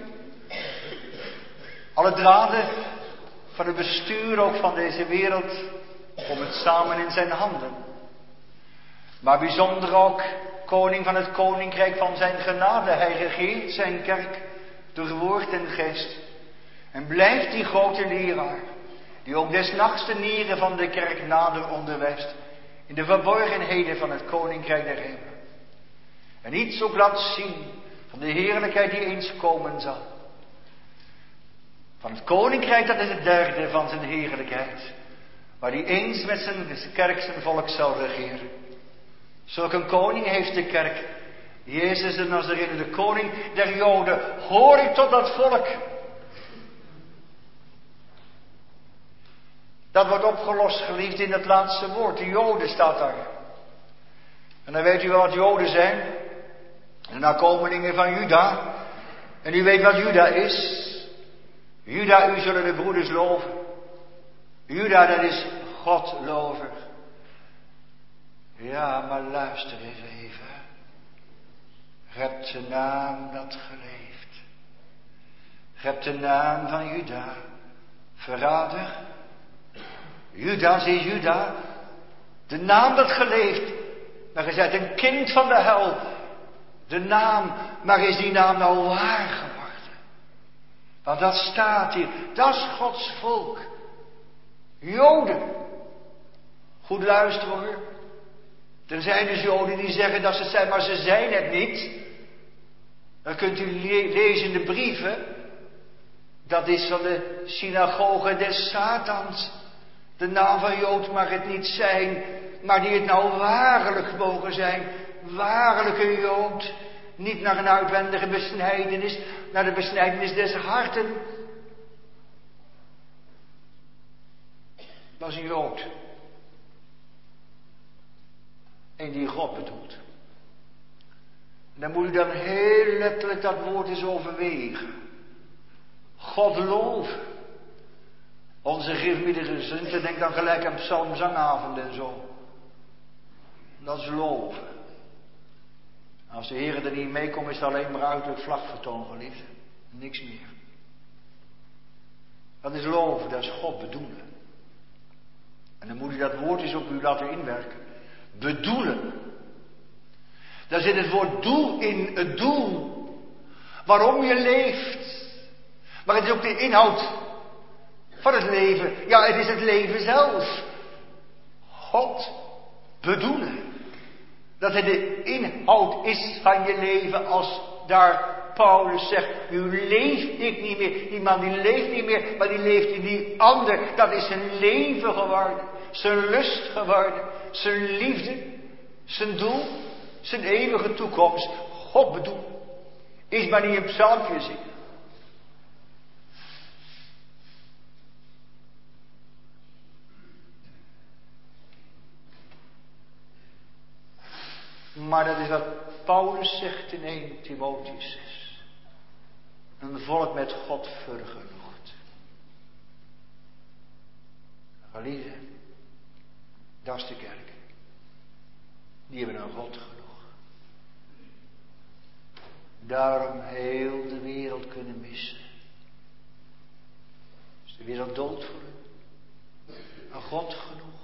Alle draden van het bestuur ook van deze wereld komen samen in zijn handen. Maar bijzonder ook koning van het koninkrijk van zijn genade. Hij regeert zijn kerk door woord en geest. En blijft die grote leraar, die ook des nachts de nieren van de kerk nader onderwijst, in de verborgenheden van het koninkrijk der hemelen. En iets ook laat zien van de heerlijkheid die eens komen zal. Van het koninkrijk, dat is het derde van zijn heerlijkheid, waar hij eens met zijn kerk, zijn volk zal regeren. Zulk een koning heeft de kerk. Jezus de Nazarene, de koning der Joden. Hoor ik tot dat volk. Dat wordt opgelost, geliefd, in het laatste woord. De Joden staat daar. En dan weet u wel wat Joden zijn. De nakomelingen van Juda. En u weet wat Juda is. Juda, u zullen de broeders loven. Juda, dat is Godlover. Ja, maar luister eens even. Je hebt de naam dat geleefd. Je hebt de naam van Juda. Verrader. Judas is Juda. De naam dat geleefd. Maar je bent een kind van de hel. De naam, maar is die naam nou waar geworden? Want dat staat hier. Dat is Gods volk. Joden. Goed luisteren hoor. Er zijn dus Joden die zeggen dat ze het zijn, maar ze zijn het niet. Dan kunt u lezen in de brieven. Dat is van de synagoge des Satans. De naam van Jood mag het niet zijn, maar die het nou waarlijk mogen zijn. Waarlijke Jood. Niet naar een uitwendige besnijdenis, naar de besnijdenis des harten. Dat is een Jood. En die God bedoelt. En dan moet u dan heel letterlijk dat woord eens overwegen. God loven. Onze gifmiedige zuster denkt dan gelijk aan psalmzangavond en zo. Dat is loven. Als de Heer er niet mee komt, is het alleen maar uiterlijk vlagvertoon, geliefd. Niks meer. Dat is loven, dat is God bedoelen. En dan moet u dat woord eens op u laten inwerken. Bedoelen. Daar zit het woord doel in, het doel. Waarom je leeft. Maar het is ook de inhoud van het leven. Ja, het is het leven zelf. God bedoelen. Dat het de inhoud is van je leven als daar Paulus zegt, nu leeft ik niet meer. Die man die leeft niet meer, maar die leeft in die ander. Dat is zijn leven geworden. Zijn lust geworden. Zijn liefde. Zijn doel. Zijn eeuwige toekomst. God bedoelt. Is maar niet een psalmpje zingen. Maar dat is wat Paulus zegt in 1 Timotheus 6. Een volk met God vergenoegd. Geliefden, dat is de kerk. Die hebben een God genoeg. Daarom heel de wereld kunnen missen. Is de wereld dood voor u? Een God genoeg.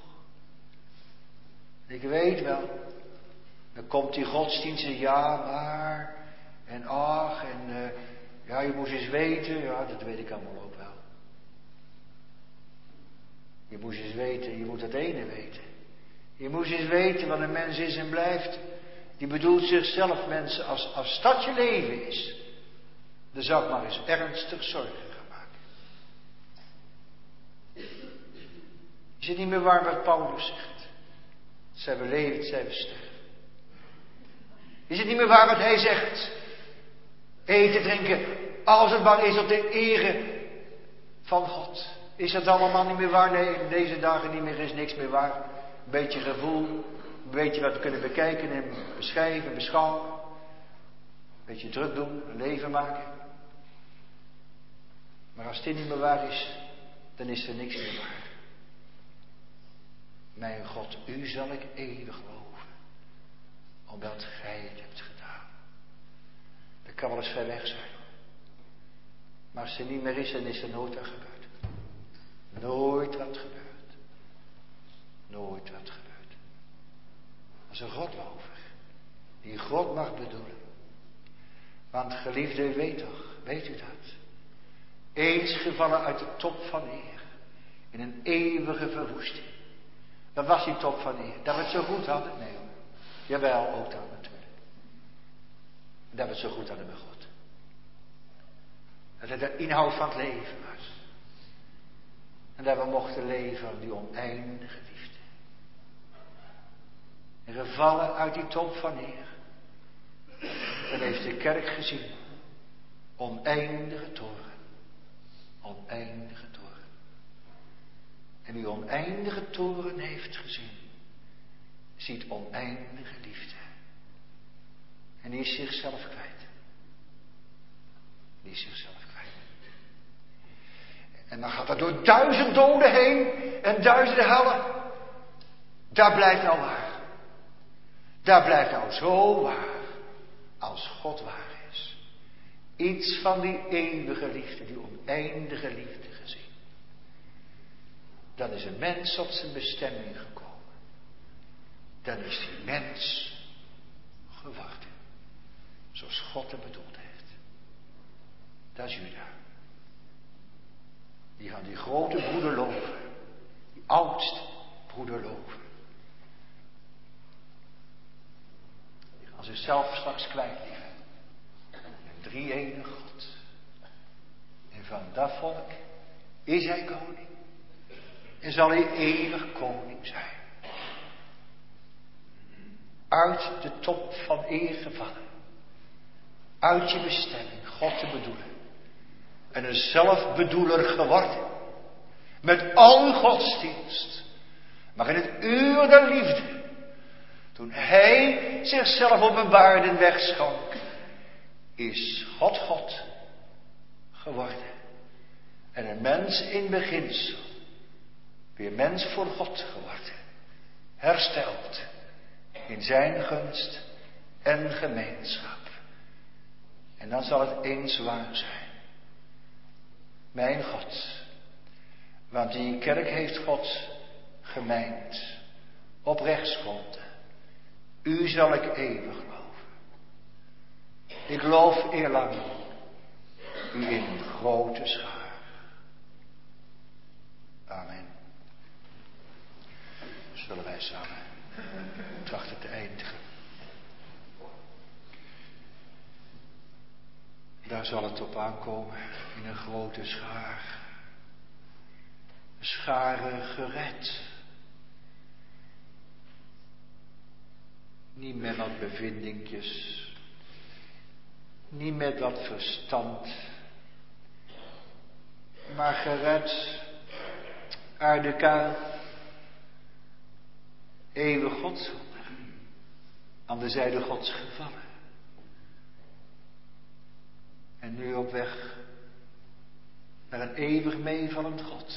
Ik weet wel. Dan komt die godsdienst en ja, maar. En ach, en ja, je moest eens weten. Ja, dat weet ik allemaal ook wel. Je moest eens weten, je moet het ene weten. Je moest eens weten wat een mens is en blijft. Die bedoelt zichzelf, mensen, als dat je leven is. Dan zou ik maar eens ernstig zorgen gaan maken. Is het niet meer waar wat Paulus zegt? Zij we leven, zij we sterven. Is het niet meer waar wat hij zegt? Eten, drinken, als het maar is op de ere van God. Is dat allemaal niet meer waar? Nee, in deze dagen niet meer, is niks meer waar. Een beetje gevoel, een beetje wat we kunnen bekijken en beschrijven, beschouwen. Een beetje druk doen, een leven maken. Maar als dit niet meer waar is, dan is er niks meer waar. Mijn God, u zal ik eeuwig loven, omdat gij het hebt gedaan. Dat kan wel eens ver weg zijn. Maar als er niet meer is, dan is er nooit wat gebeurd. Nooit wat gebeurd. Nooit wat gebeurd. Als een God loven, die God mag bedoelen. Want geliefde, u weet toch, weet u dat? Eens gevallen uit de top van eer, in een eeuwige verwoesting. Dat was die top van eer. Dat we het zo goed hadden? Nee hoor. Jawel, ook dat natuurlijk. Dat we het zo goed hadden met God. Dat het de inhoud van het leven was. En dat we mochten leven aan die oneindige liefde. En gevallen uit die top van eer. Dan heeft de kerk gezien. Oneindige toren. Oneindige toren. En die oneindige toren heeft gezien. Ziet oneindige liefde. En die is zichzelf kwijt. Die is zichzelf kwijt. En dan gaat dat door 1000 doden heen. En 1000 hellen. Daar blijft nou waar. Daar blijft nou zo waar. Als God waar is. Iets van die eeuwige liefde. Die oneindige liefde gezien. Dan is een mens op zijn bestemming gekomen. Dan is die mens geworden. Zoals God het bedoeld heeft. Dat is Juda. Die gaan die grote broeder loven. Die oudste broeder loven. Die gaan zichzelf straks kwijt liggen. Een drie-enige God. En van dat volk is hij koning. En zal hij eeuwig koning zijn. Uit de top van eer gevallen. Uit je bestemming God te bedoelen. En een zelfbedoeler geworden. Met al godsdienst. Maar in het uur der liefde. Toen hij zichzelf openbaarde en wegschonk. Is God geworden. En een mens in beginsel. Weer mens voor God geworden. Hersteld. In zijn gunst en gemeenschap. En dan zal het eens waar zijn. Mijn God. Want die kerk heeft God gemijnd. Op rechtsgronden. U zal ik eeuwig geloven. Ik geloof eerlang. U in grote schaar. Amen. Zullen wij samen trachten te eindigen. Daar zal het op aankomen in een grote schaar. Scharen gered. Niet met wat bevindingjes. Niet met wat verstand. Maar gered uit de kuil. Eeuwig God. Aan de zijde Gods gevallen. En nu op weg naar een eeuwig meevallend God.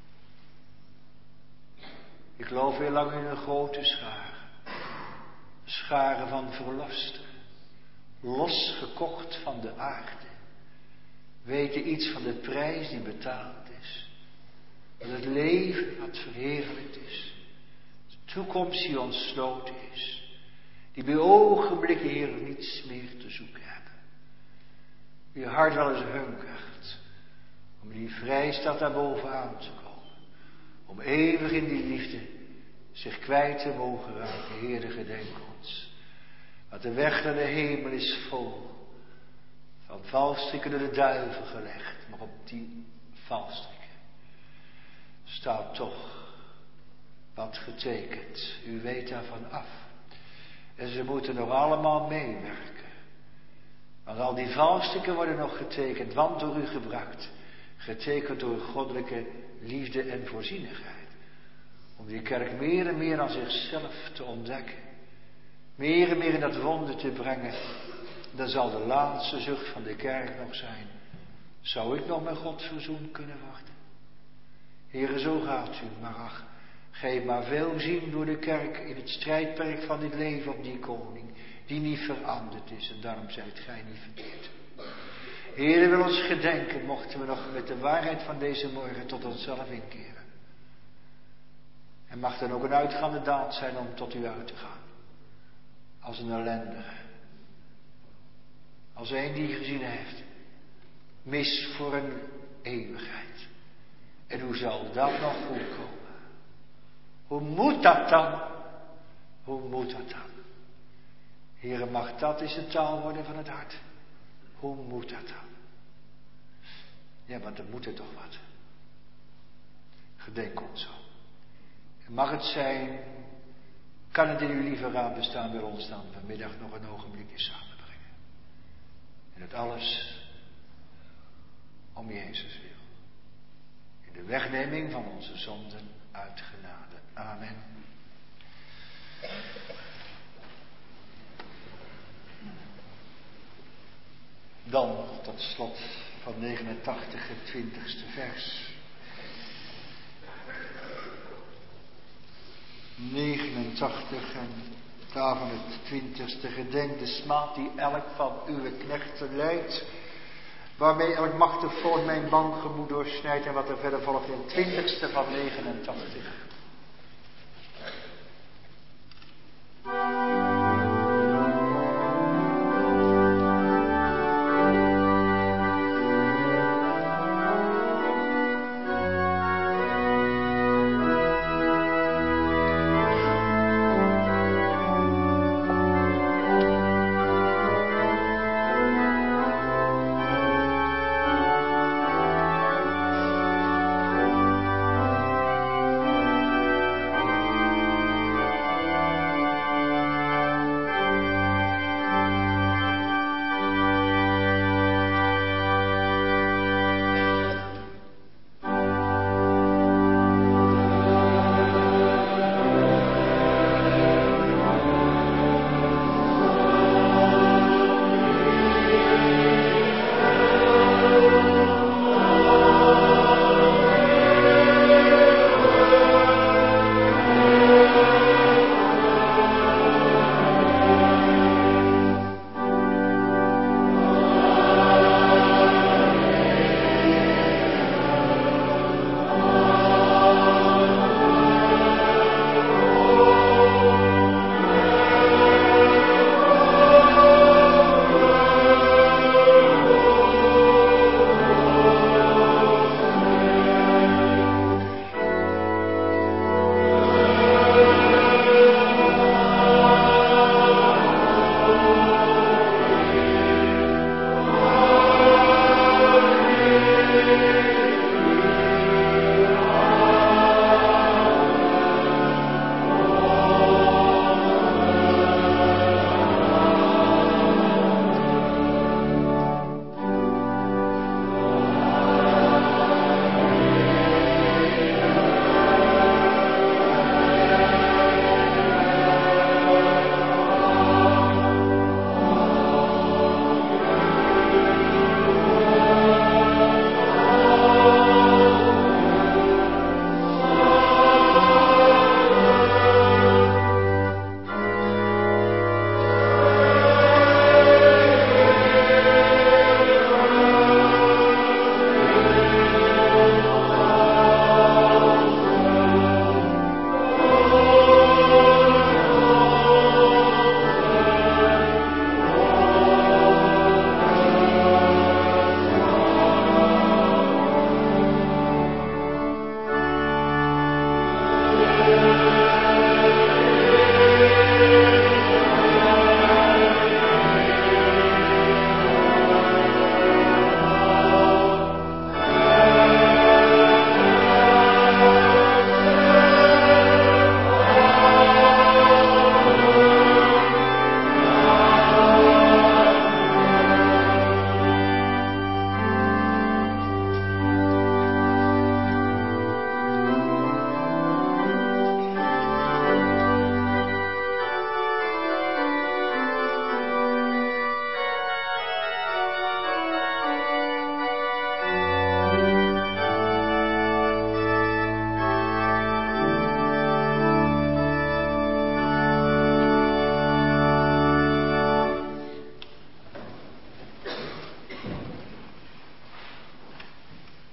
Ik geloof heel lang in een grote schaar. Scharen van verlosten. Losgekocht van de aarde. Weten iets van de prijs die betaald is. Van het leven wat verheerlijkt is. De toekomst die ontsloten is. Die bij ogenblikken hier niets meer te zoeken hebben. Wie hart wel eens hunkert. Om die vrijstad daar bovenaan te komen. Om eeuwig in die liefde zich kwijt te mogen raken. Heere, gedenk ons. Want de weg naar de hemel is vol. Van valstrikken door de duivel gelegd. Maar op die valstrikken staat toch wat getekend. U weet daarvan af. En ze moeten nog allemaal meewerken. Want al die valstrikken worden nog getekend. Want door u gebracht. Getekend door goddelijke liefde en voorzienigheid. Om die kerk meer en meer aan zichzelf te ontdekken. Meer en meer in dat wonder te brengen. Dan zal de laatste zucht van de kerk nog zijn. Zou ik nog met God verzoend kunnen worden? Heere, zo gaat u, maar ach, geef maar veel zien door de kerk in het strijdperk van dit leven op die koning, die niet veranderd is en daarom zijt gij niet verkeerd. Heere, wil ons gedenken, mochten we nog met de waarheid van deze morgen tot onszelf inkeren. En mag dan ook een uitgaande daad zijn om tot u uit te gaan. Als een ellendige. Als een die gezien heeft. Mis voor een eeuwigheid. En hoe zal dat nog goed komen? Hoe moet dat dan? Hoe moet dat dan? Heere, mag dat eens de taal worden van het hart? Hoe moet dat dan? Ja, want er moet er toch wat. Gedenk ons zo. En mag het zijn, kan het in uw lieve raad bestaan bij ons dan vanmiddag nog een ogenblikje samenbrengen. En het alles om Jezus wil. In de wegneming van onze zonden uit genade. Amen. Dan tot slot van 89 het 20ste vers. 89 en daarvan het 20ste. Gedenk de smaad die elk van uw knechten lijdt, waarmee elk machtig volk mijn bang gemoed doorsnijdt. En wat er verder volgt in het 20ste van 89.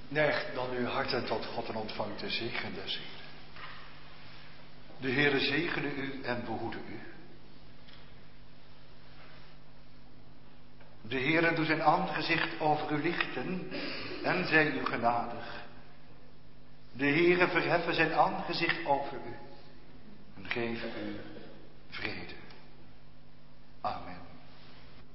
Neigt dan uw harten tot God en ontvangt de zegen des Heeren. De Heere zegene u en behoede u. De Heere doet zijn aangezicht over u lichten en zij u genadig. De Heere verheffen zijn aangezicht over u en geven u vrede. Amen.